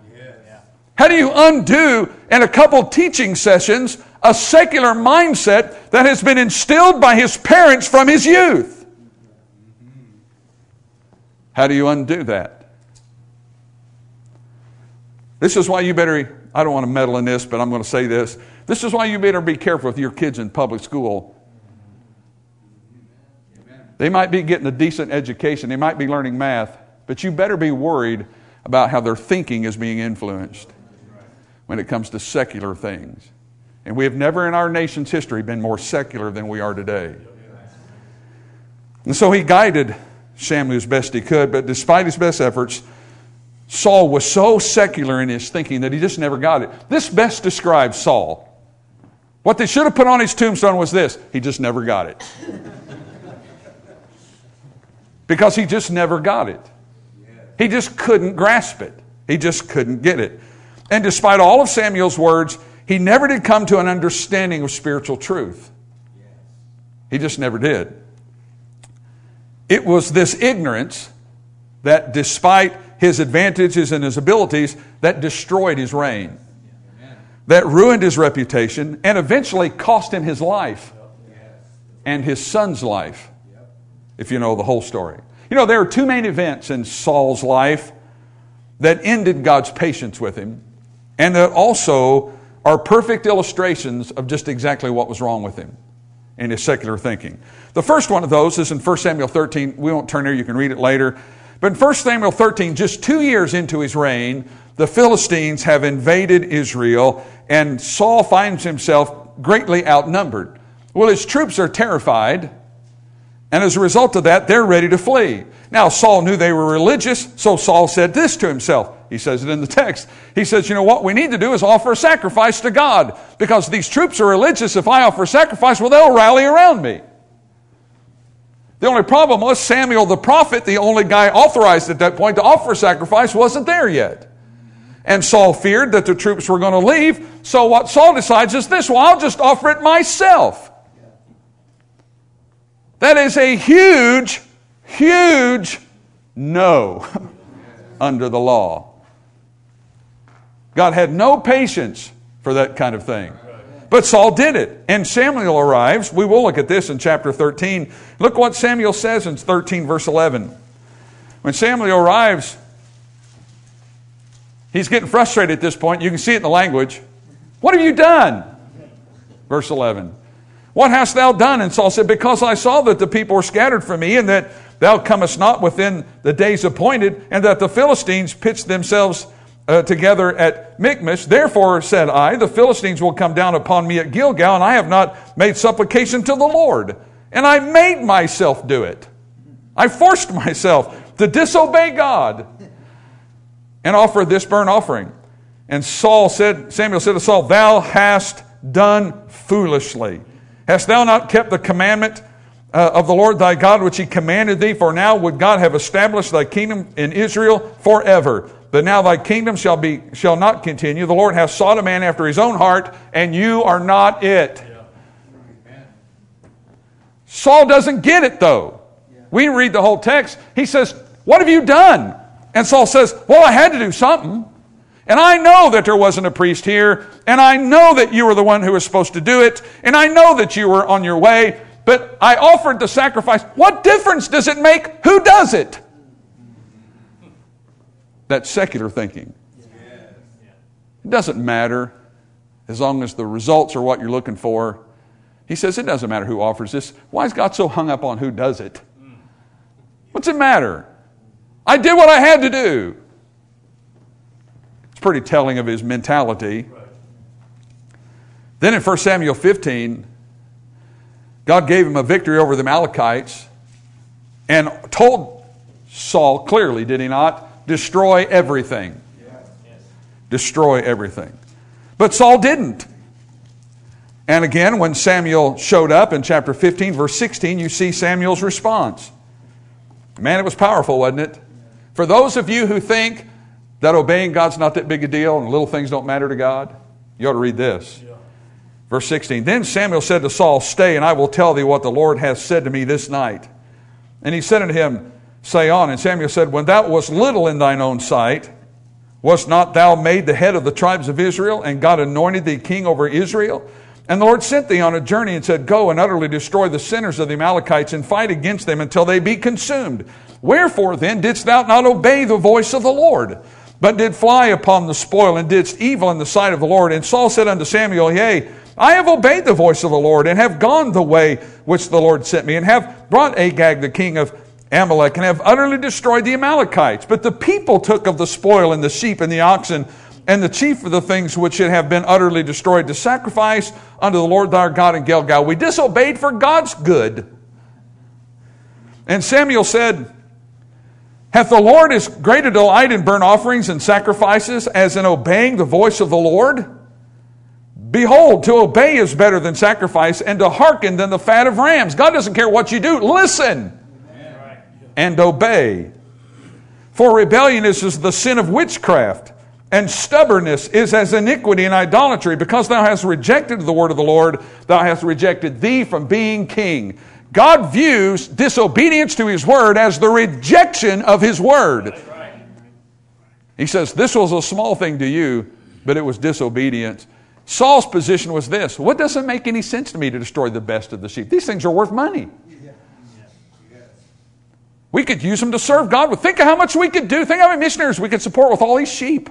How do you undo, in a couple teaching sessions, a secular mindset that has been instilled by his parents from his youth? How do you undo that? This is why you better, I don't want to meddle in this, but I'm going to say this. This is why you better be careful with your kids in public school. They might be getting a decent education. They might be learning math. But you better be worried about how their thinking is being influenced when it comes to secular things. And we have never in our nation's history been more secular than we are today. And so he guided Samuel as best he could, but despite his best efforts, Saul was so secular in his thinking that he just never got it. This best describes Saul. What they should have put on his tombstone was this: he just never got it. Because he just never got it. He just couldn't grasp it. He just couldn't get it. And despite all of Samuel's words, he never did come to an understanding of spiritual truth. He just never did. It was this ignorance that, despite his advantages and his abilities, that destroyed his reign, that ruined his reputation, and eventually cost him his life and his son's life, if you know the whole story. You know, there are two main events in Saul's life that ended God's patience with him, and that also are perfect illustrations of just exactly what was wrong with him in his secular thinking. The first one of those is in First Samuel thirteen. We won't turn there, you can read it later. But in First Samuel thirteen, just two years into his reign, the Philistines have invaded Israel, and Saul finds himself greatly outnumbered. Well, his troops are terrified, and as a result of that, they're ready to flee. Now, Saul knew they were religious, so Saul said this to himself. He says it in the text. He says, you know, what we need to do is offer a sacrifice to God, because these troops are religious. If I offer a sacrifice, well, they'll rally around me. The only problem was Samuel the prophet, the only guy authorized at that point to offer a sacrifice, wasn't there yet. And Saul feared that the troops were going to leave. So what Saul decides is this: well, I'll just offer it myself. That is a huge, huge no under the law. God had no patience for that kind of thing. But Saul did it. And Samuel arrives. We will look at this in chapter thirteen. Look what Samuel says in thirteen verse eleven. When Samuel arrives, he's getting frustrated at this point. You can see it in the language. What have you done? Verse eleven. What hast thou done? And Saul said, because I saw that the people were scattered from me, and that thou comest not within the days appointed, and that the Philistines pitched themselves uh, together at Michmash. Therefore said I, the Philistines will come down upon me at Gilgal, and I have not made supplication to the Lord. And I made myself do it. I forced myself to disobey God and offer this burnt offering. And Saul said, Samuel said to Saul, thou hast done foolishly. Hast thou not kept the commandment uh, of the Lord thy God, which he commanded thee? For now would God have established thy kingdom in Israel forever. But now thy kingdom shall be shall not continue. The Lord hath sought a man after his own heart, and you are not it. Yeah. Saul doesn't get it, though. Yeah. We read the whole text. He says, what have you done? And Saul says, well, I had to do something. And I know that there wasn't a priest here, and I know that you were the one who was supposed to do it, and I know that you were on your way, but I offered the sacrifice. What difference does it make who does it? That's secular thinking. It doesn't matter as long as the results are what you're looking for. He says it doesn't matter who offers this. Why is God so hung up on who does it? What's it matter? I did what I had to do. Pretty telling of his mentality. Right. Then in First Samuel fifteen, God gave him a victory over the Amalekites and told Saul clearly, did he not? Destroy everything. Yes. Destroy everything. But Saul didn't. And again, when Samuel showed up in chapter fifteen, verse sixteen, you see Samuel's response. Man, it was powerful, wasn't it? For those of you who think that obeying God's not that big a deal and little things don't matter to God, you ought to read this. Yeah. Verse sixteen, then Samuel said to Saul, stay, and I will tell thee what the Lord hath said to me this night. And he said unto him, say on. And Samuel said, when thou wast little in thine own sight, wast not thou made the head of the tribes of Israel, and God anointed thee king over Israel? And the Lord sent thee on a journey and said, go and utterly destroy the sinners of the Amalekites and fight against them until they be consumed. Wherefore then didst thou not obey the voice of the Lord, but did fly upon the spoil, and didst evil in the sight of the Lord? And Saul said unto Samuel, yea, I have obeyed the voice of the Lord, and have gone the way which the Lord sent me, and have brought Agag the king of Amalek, and have utterly destroyed the Amalekites. But the people took of the spoil, and the sheep, and the oxen, and the chief of the things which should have been utterly destroyed, to sacrifice unto the Lord thy God in Gilgal. We disobeyed for God's good. And Samuel said, hath the Lord as great a delight in burnt offerings and sacrifices as in obeying the voice of the Lord? Behold, to obey is better than sacrifice, and to hearken than the fat of rams. God doesn't care what you do. Listen and obey. For rebellion is as the sin of witchcraft, and stubbornness is as iniquity and idolatry. Because thou hast rejected the word of the Lord, thou hast rejected thee from being king. God views disobedience to his word as the rejection of his word. He says, this was a small thing to you, but it was disobedience. Saul's position was this: what doesn't make any sense to me to destroy the best of the sheep? These things are worth money. We could use them to serve God with. Think of how much we could do. Think how many missionaries we could support with all these sheep.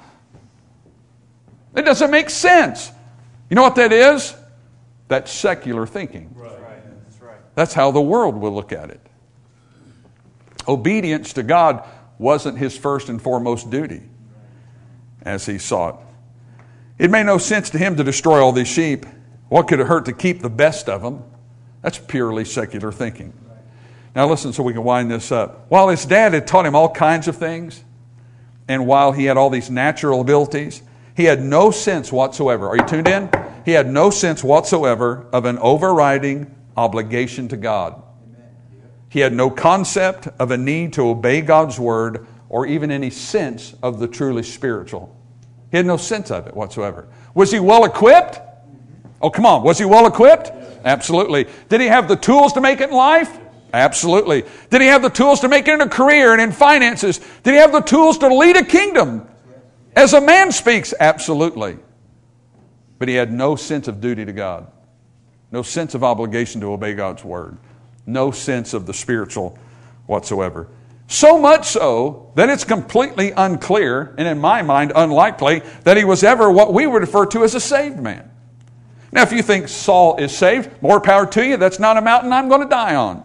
It doesn't make sense. You know what that is? That's secular thinking. Right. That's right. That's how the world will look at it. Obedience to God wasn't his first and foremost duty as he sought. It made no sense to him to destroy all these sheep. What could it hurt to keep the best of them? That's purely secular thinking. Now listen so we can wind this up. While his dad had taught him all kinds of things, and while he had all these natural abilities, he had no sense whatsoever. Are you tuned in? He had no sense whatsoever of an overriding obligation to God. He had no concept of a need to obey God's word, or even any sense of the truly spiritual. He had no sense of it whatsoever. Was he well equipped? Oh, come on. Was he well equipped? Absolutely. Did he have the tools to make it in life? Absolutely. Did he have the tools to make it in a career and in finances? Did he have the tools to lead a kingdom? As a man speaks? Absolutely. But he had no sense of duty to God. No sense of obligation to obey God's word. No sense of the spiritual whatsoever. So much so that it's completely unclear, and in my mind unlikely, that he was ever what we would refer to as a saved man. Now, if you think Saul is saved, more power to you. That's not a mountain I'm going to die on.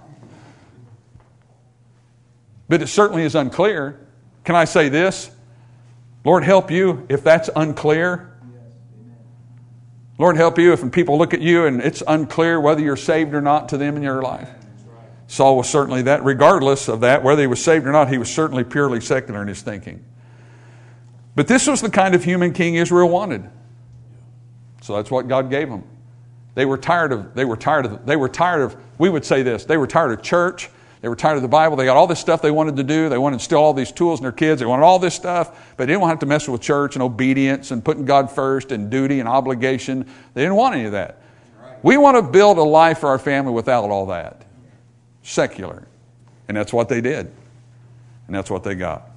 But it certainly is unclear. Can I say this? Lord, help you if that's unclear. Lord, help you if when people look at you and it's unclear whether you're saved or not to them in your life. Saul was certainly that. Regardless of that, whether he was saved or not, he was certainly purely secular in his thinking. But this was the kind of human king Israel wanted. So that's what God gave them. They were tired of, they were tired of, they were tired of, we would say this, they were tired of church. They were tired of the Bible. They got all this stuff they wanted to do. They wanted to instill all these tools in their kids. They wanted all this stuff, but they didn't want to have to mess with church and obedience and putting God first and duty and obligation. They didn't want any of that. Right. We want to build a life for our family without all that. Secular. And that's what they did. And that's what they got.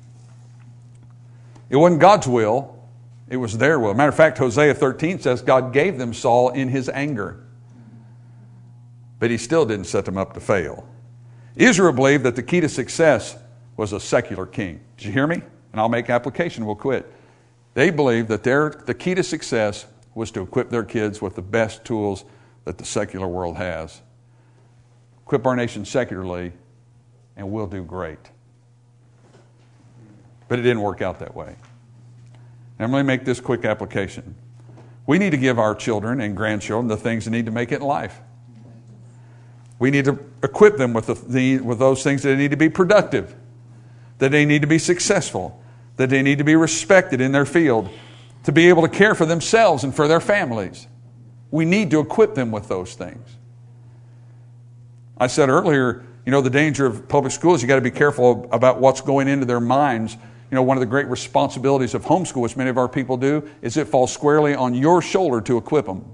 It wasn't God's will. It was their will. Matter of fact, Hosea thirteen says God gave them Saul in his anger. But he still didn't set them up to fail. Israel believed that the key to success was a secular king. Did you hear me? And I'll make application, we'll quit. They believed that their, the key to success was to equip their kids with the best tools that the secular world has. Equip our nation secularly, and we'll do great. But it didn't work out that way. Now, I'm going to make this quick application. We need to give our children and grandchildren the things they need to make it in life. We need to equip them with, the, the, with those things that they need to be productive, that they need to be successful, that they need to be respected in their field, to be able to care for themselves and for their families. We need to equip them with those things. I said earlier, you know, the danger of public schools, you got to be careful about what's going into their minds. You know, one of the great responsibilities of homeschool, which many of our people do, is it falls squarely on your shoulder to equip them.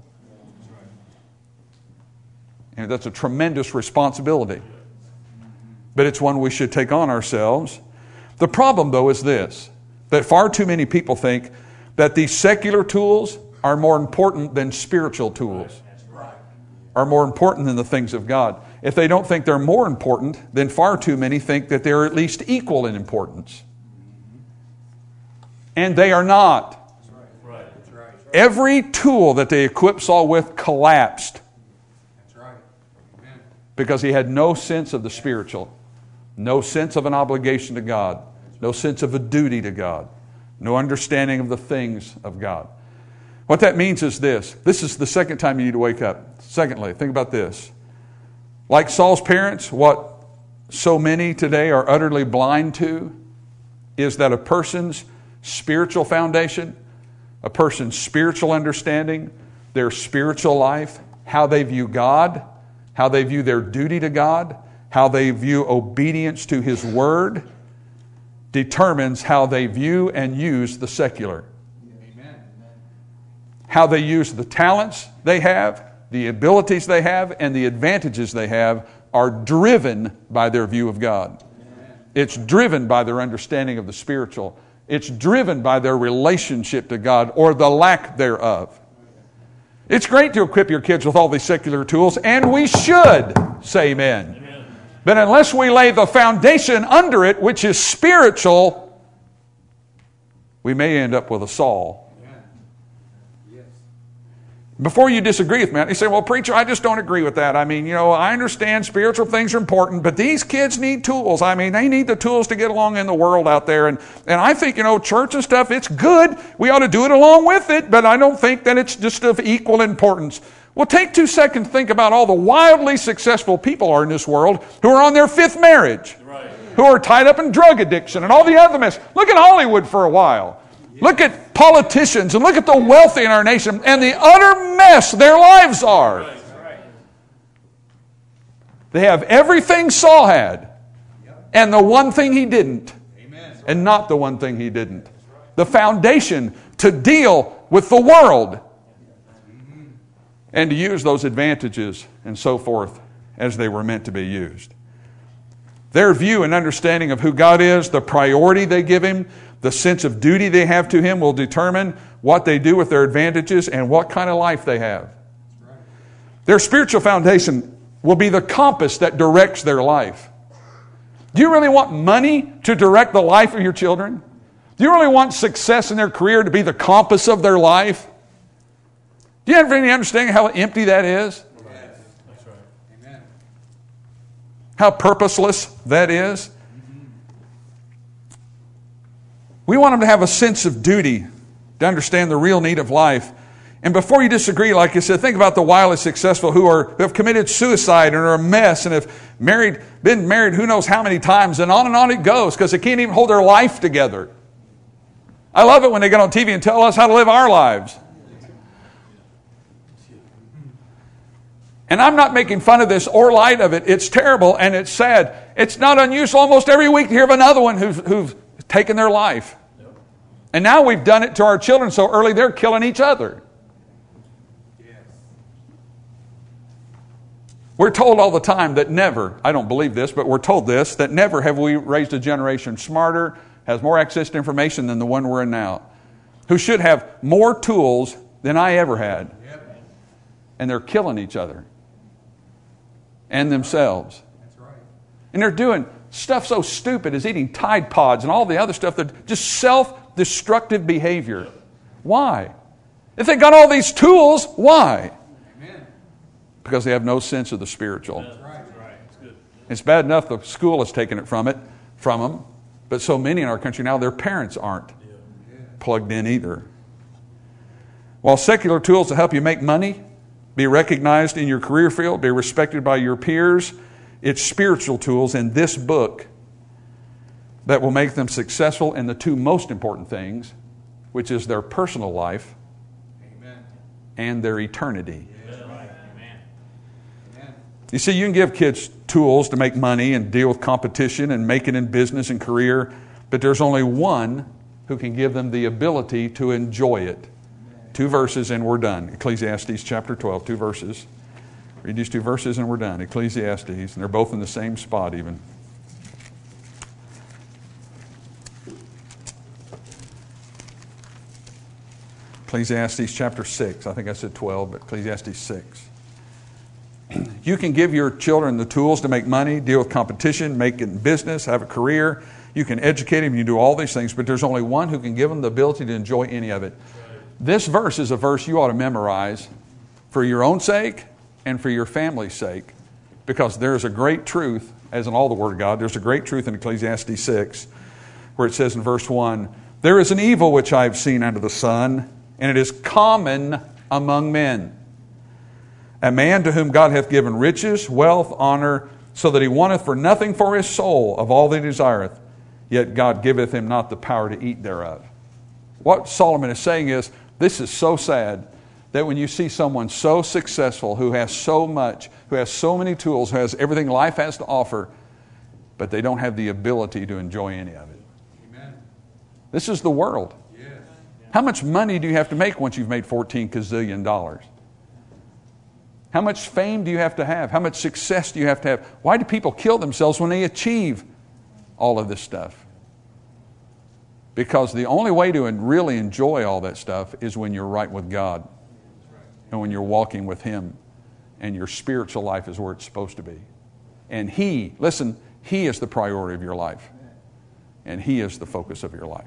And that's a tremendous responsibility. But it's one we should take on ourselves. The problem, though, is this, that far too many people think that these secular tools are more important than spiritual tools, are more important than the things of God. If they don't think they're more important, then far too many think that they're at least equal in importance. And they are not. Every tool that they equipped Saul with collapsed. Because he had no sense of the spiritual, no sense of an obligation to God, no sense of a duty to God, no understanding of the things of God. What that means is this. This is the second time you need to wake up. Secondly, think about this. Like Saul's parents, what so many today are utterly blind to is that a person's spiritual foundation, a person's spiritual understanding, their spiritual life, how they view God, how they view their duty to God, how they view obedience to His Word, determines how they view and use the secular. Amen. How they use the talents they have, the abilities they have, and the advantages they have are driven by their view of God. Amen. It's driven by their understanding of the spiritual. It's driven by their relationship to God or the lack thereof. It's great to equip your kids with all these secular tools, and we should say amen. Amen. But unless we lay the foundation under it, which is spiritual, we may end up with a Saul. Before you disagree with me, you say, well, preacher, I just don't agree with that. I mean, you know, I understand spiritual things are important, but these kids need tools. I mean, they need the tools to get along in the world out there. And, and I think, you know, church and stuff, it's good. We ought to do it along with it, but I don't think that it's just of equal importance. Well, take two seconds to think about all the wildly successful people are in this world who are on their fifth marriage, right, who are tied up in drug addiction and all the other mess. Look at Hollywood for a while. Look at politicians and look at the wealthy in our nation and the utter mess their lives are. They have everything Saul had and the one thing he didn't, and not the one thing he didn't. The foundation to deal with the world and to use those advantages and so forth as they were meant to be used. Their view and understanding of who God is, the priority they give Him, the sense of duty they have to Him will determine what they do with their advantages and what kind of life they have. Right. Their spiritual foundation will be the compass that directs their life. Do you really want money to direct the life of your children? Do you really want success in their career to be the compass of their life? Do you have any understanding how empty that is? Yes. That's right. Amen. How purposeless that is? We want them to have a sense of duty, to understand the real need of life. And before you disagree, like I said, think about the wildly successful who are who have committed suicide and are a mess and have married, been married who knows how many times, and on and on it goes because they can't even hold their life together. I love it when they get on T V and tell us how to live our lives. And I'm not making fun of this or light of it. It's terrible and it's sad. It's not unusual almost every week to hear of another one who's, who's taken their life. And now we've done it to our children so early they're killing each other. We're told all the time that never, I don't believe this, but we're told this, that never have we raised a generation smarter, has more access to information than the one we're in now, who should have more tools than I ever had. Yep. And they're killing each other and themselves. That's right. And they're doing stuff so stupid as eating Tide Pods and all the other stuff, that just self-destructive behavior. Why? If they got all these tools, why? Because they have no sense of the spiritual. That's right. That's right. It's good. It's bad enough the school has taken it from it, from them, but so many in our country now, their parents aren't yeah. plugged in either. While secular tools to help you make money, be recognized in your career field, be respected by your peers, it's spiritual tools in this book that will make them successful in the two most important things, which is their personal life Amen. And their eternity. You see, you can give kids tools to make money and deal with competition and make it in business and career, but there's only one who can give them the ability to enjoy it. Two verses and we're done. Ecclesiastes chapter twelve, two verses. Read these two verses and we're done. Ecclesiastes, and they're both in the same spot even. Ecclesiastes chapter six. I think I said twelve, but Ecclesiastes six. You can give your children the tools to make money, deal with competition, make it in business, have a career. You can educate them, you do all these things, but there's only one who can give them the ability to enjoy any of it. This verse is a verse you ought to memorize for your own sake and for your family's sake, because there's a great truth, as in all the Word of God, there's a great truth in Ecclesiastes six, where it says in verse one, "There is an evil which I have seen under the sun, and it is common among men. A man to whom God hath given riches, wealth, honor, so that he wanteth for nothing for his soul of all that he desireth, yet God giveth him not the power to eat thereof." What Solomon is saying is, this is so sad that when you see someone so successful, who has so much, who has so many tools, who has everything life has to offer, but they don't have the ability to enjoy any of it. Amen. This is the world. Yes. How much money do you have to make once you've made fourteen gazillion dollars? How much fame do you have to have? How much success do you have to have? Why do people kill themselves when they achieve all of this stuff? Because the only way to really enjoy all that stuff is when you're right with God and when you're walking with Him and your spiritual life is where it's supposed to be. And He, listen, He is the priority of your life. And He is the focus of your life.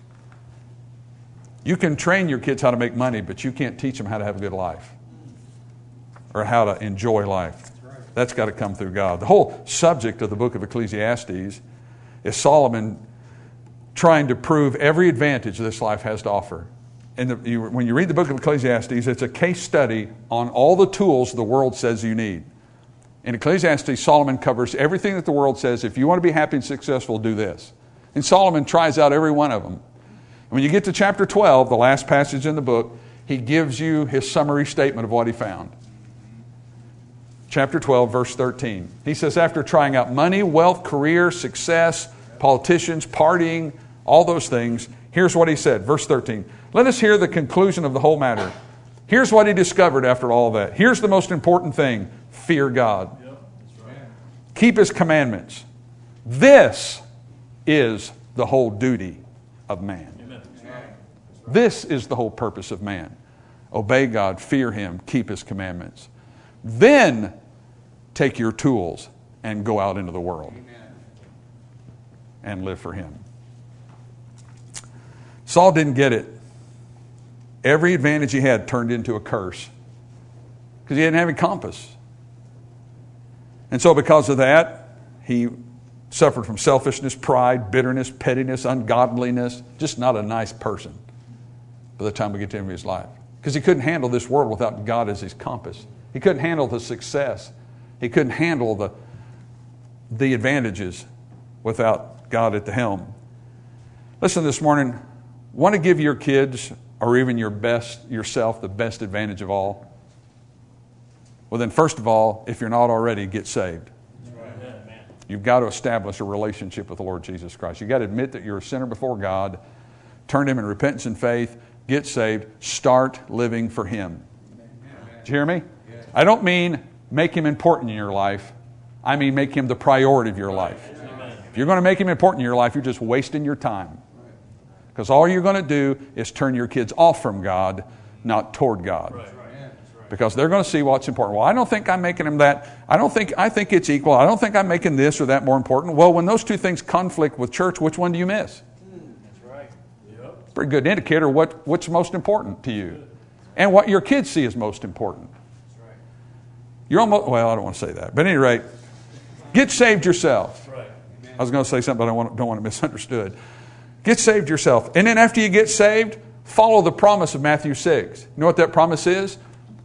You can train your kids how to make money, but you can't teach them how to have a good life or how to enjoy life. That's got to come through God. The whole subject of the book of Ecclesiastes is Solomon trying to prove every advantage this life has to offer. And the, you, when you read the book of Ecclesiastes, it's a case study on all the tools the world says you need. In Ecclesiastes, Solomon covers everything that the world says, if you want to be happy and successful, do this. And Solomon tries out every one of them. And when you get to chapter twelve, the last passage in the book, he gives you his summary statement of what he found. Chapter twelve, verse thirteen. He says, after trying out money, wealth, career, success, politicians, partying, all those things, here's what he said. Verse thirteen. Let us hear the conclusion of the whole matter. Here's what he discovered after all that. Here's the most important thing. Fear God. Yep, that's right. Keep His commandments. This is the whole duty of man. Amen. That's right. This is the whole purpose of man. Obey God, fear Him, keep His commandments. Then take your tools and go out into the world. Amen. and live for Him. Saul didn't get it. Every advantage he had turned into a curse because he didn't have a compass. And so because of that, he suffered from selfishness, pride, bitterness, pettiness, ungodliness. Just not a nice person by the time we get to the end of his life. Because he couldn't handle this world without God as his compass. He couldn't handle the success. He couldn't handle the, the advantages without God at the helm. Listen, this morning, want to give your kids or even your best, yourself, the best advantage of all? Well, then first of all, if you're not already, get saved. You've got to establish a relationship with the Lord Jesus Christ. You've got to admit that you're a sinner before God, turn to Him in repentance and faith, get saved, start living for Him. Did you hear me? I don't mean make Him important in your life. I mean make Him the priority of your life. If you're going to make Him important in your life, you're just wasting your time. Because all you're going to do is turn your kids off from God, not toward God. Because they're going to see what's important. Well, I don't think I'm making them that. I don't think, I think it's equal. I don't think I'm making this or that more important. Well, when those two things conflict with church, which one do you miss? That's right. Yep. Pretty good indicator what, what's most important to you. And what your kids see is most important. That's right. You're almost, well, I don't want to say that. But at any rate, get saved yourself. Right. I was going to say something, but I don't want, don't want it misunderstood. Get saved yourself. And then after you get saved, follow the promise of Matthew six. You know what that promise is?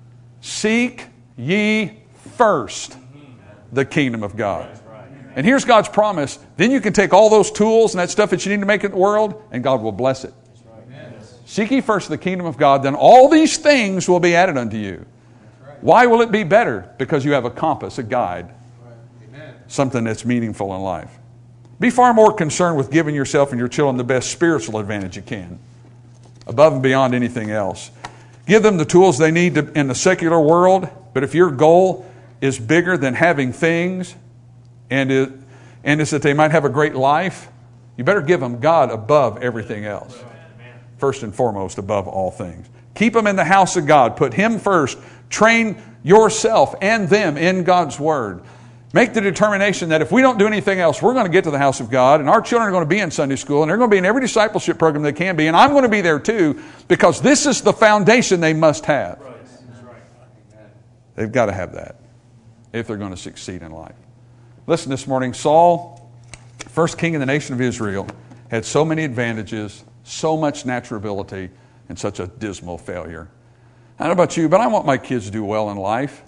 Seek ye first the kingdom of God. And here's God's promise. Then you can take all those tools and that stuff that you need to make it in the world, and God will bless it. Seek ye first the kingdom of God, then all these things will be added unto you. Why will it be better? Because you have a compass, a guide, something that's meaningful in life. Be far more concerned with giving yourself and your children the best spiritual advantage you can, above and beyond anything else. Give them the tools they need to, in the secular world, but if your goal is bigger than having things and it, and is that they might have a great life, you better give them God above everything else. First and foremost, above all things. Keep them in the house of God. Put Him first. Train yourself and them in God's Word. Make the determination that if we don't do anything else, we're going to get to the house of God, and our children are going to be in Sunday school, and they're going to be in every discipleship program they can be, and I'm going to be there too, because this is the foundation they must have. Right. That's right. They've got to have that if they're going to succeed in life. Listen, this morning, Saul, first king in the nation of Israel, had so many advantages, so much natural ability, and such a dismal failure. I don't know about you, but I want my kids to do well in life.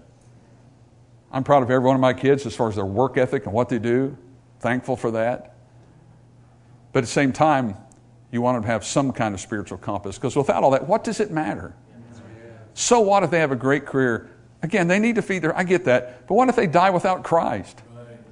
I'm proud of every one of my kids as far as their work ethic and what they do. Thankful for that. But at the same time, you want them to have some kind of spiritual compass. Because without all that, what does it matter? So what if they have a great career? Again, they need to feed their... I get that. But what if they die without Christ?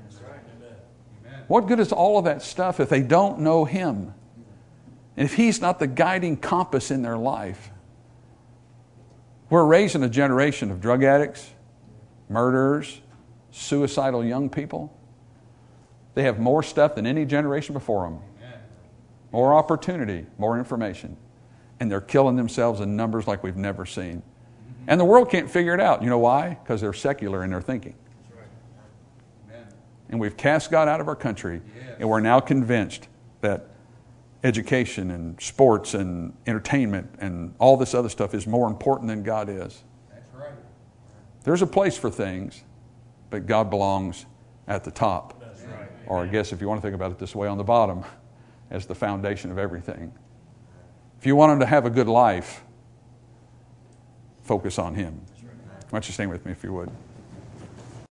What good is all of that stuff if they don't know Him? And if He's not the guiding compass in their life? We're raising a generation of drug addicts, murderers, suicidal young people. They have more stuff than any generation before them. More opportunity, more information. And they're killing themselves in numbers like we've never seen. And the world can't figure it out. You know why? Because they're secular in their thinking. And we've cast God out of our country. And we're now convinced that education and sports and entertainment and all this other stuff is more important than God is. There's a place for things, but God belongs at the top. That's right. Or I guess if you want to think about it this way, on the bottom, as the foundation of everything. If you want them to have a good life, focus on Him. Why don't you stand with me if you would.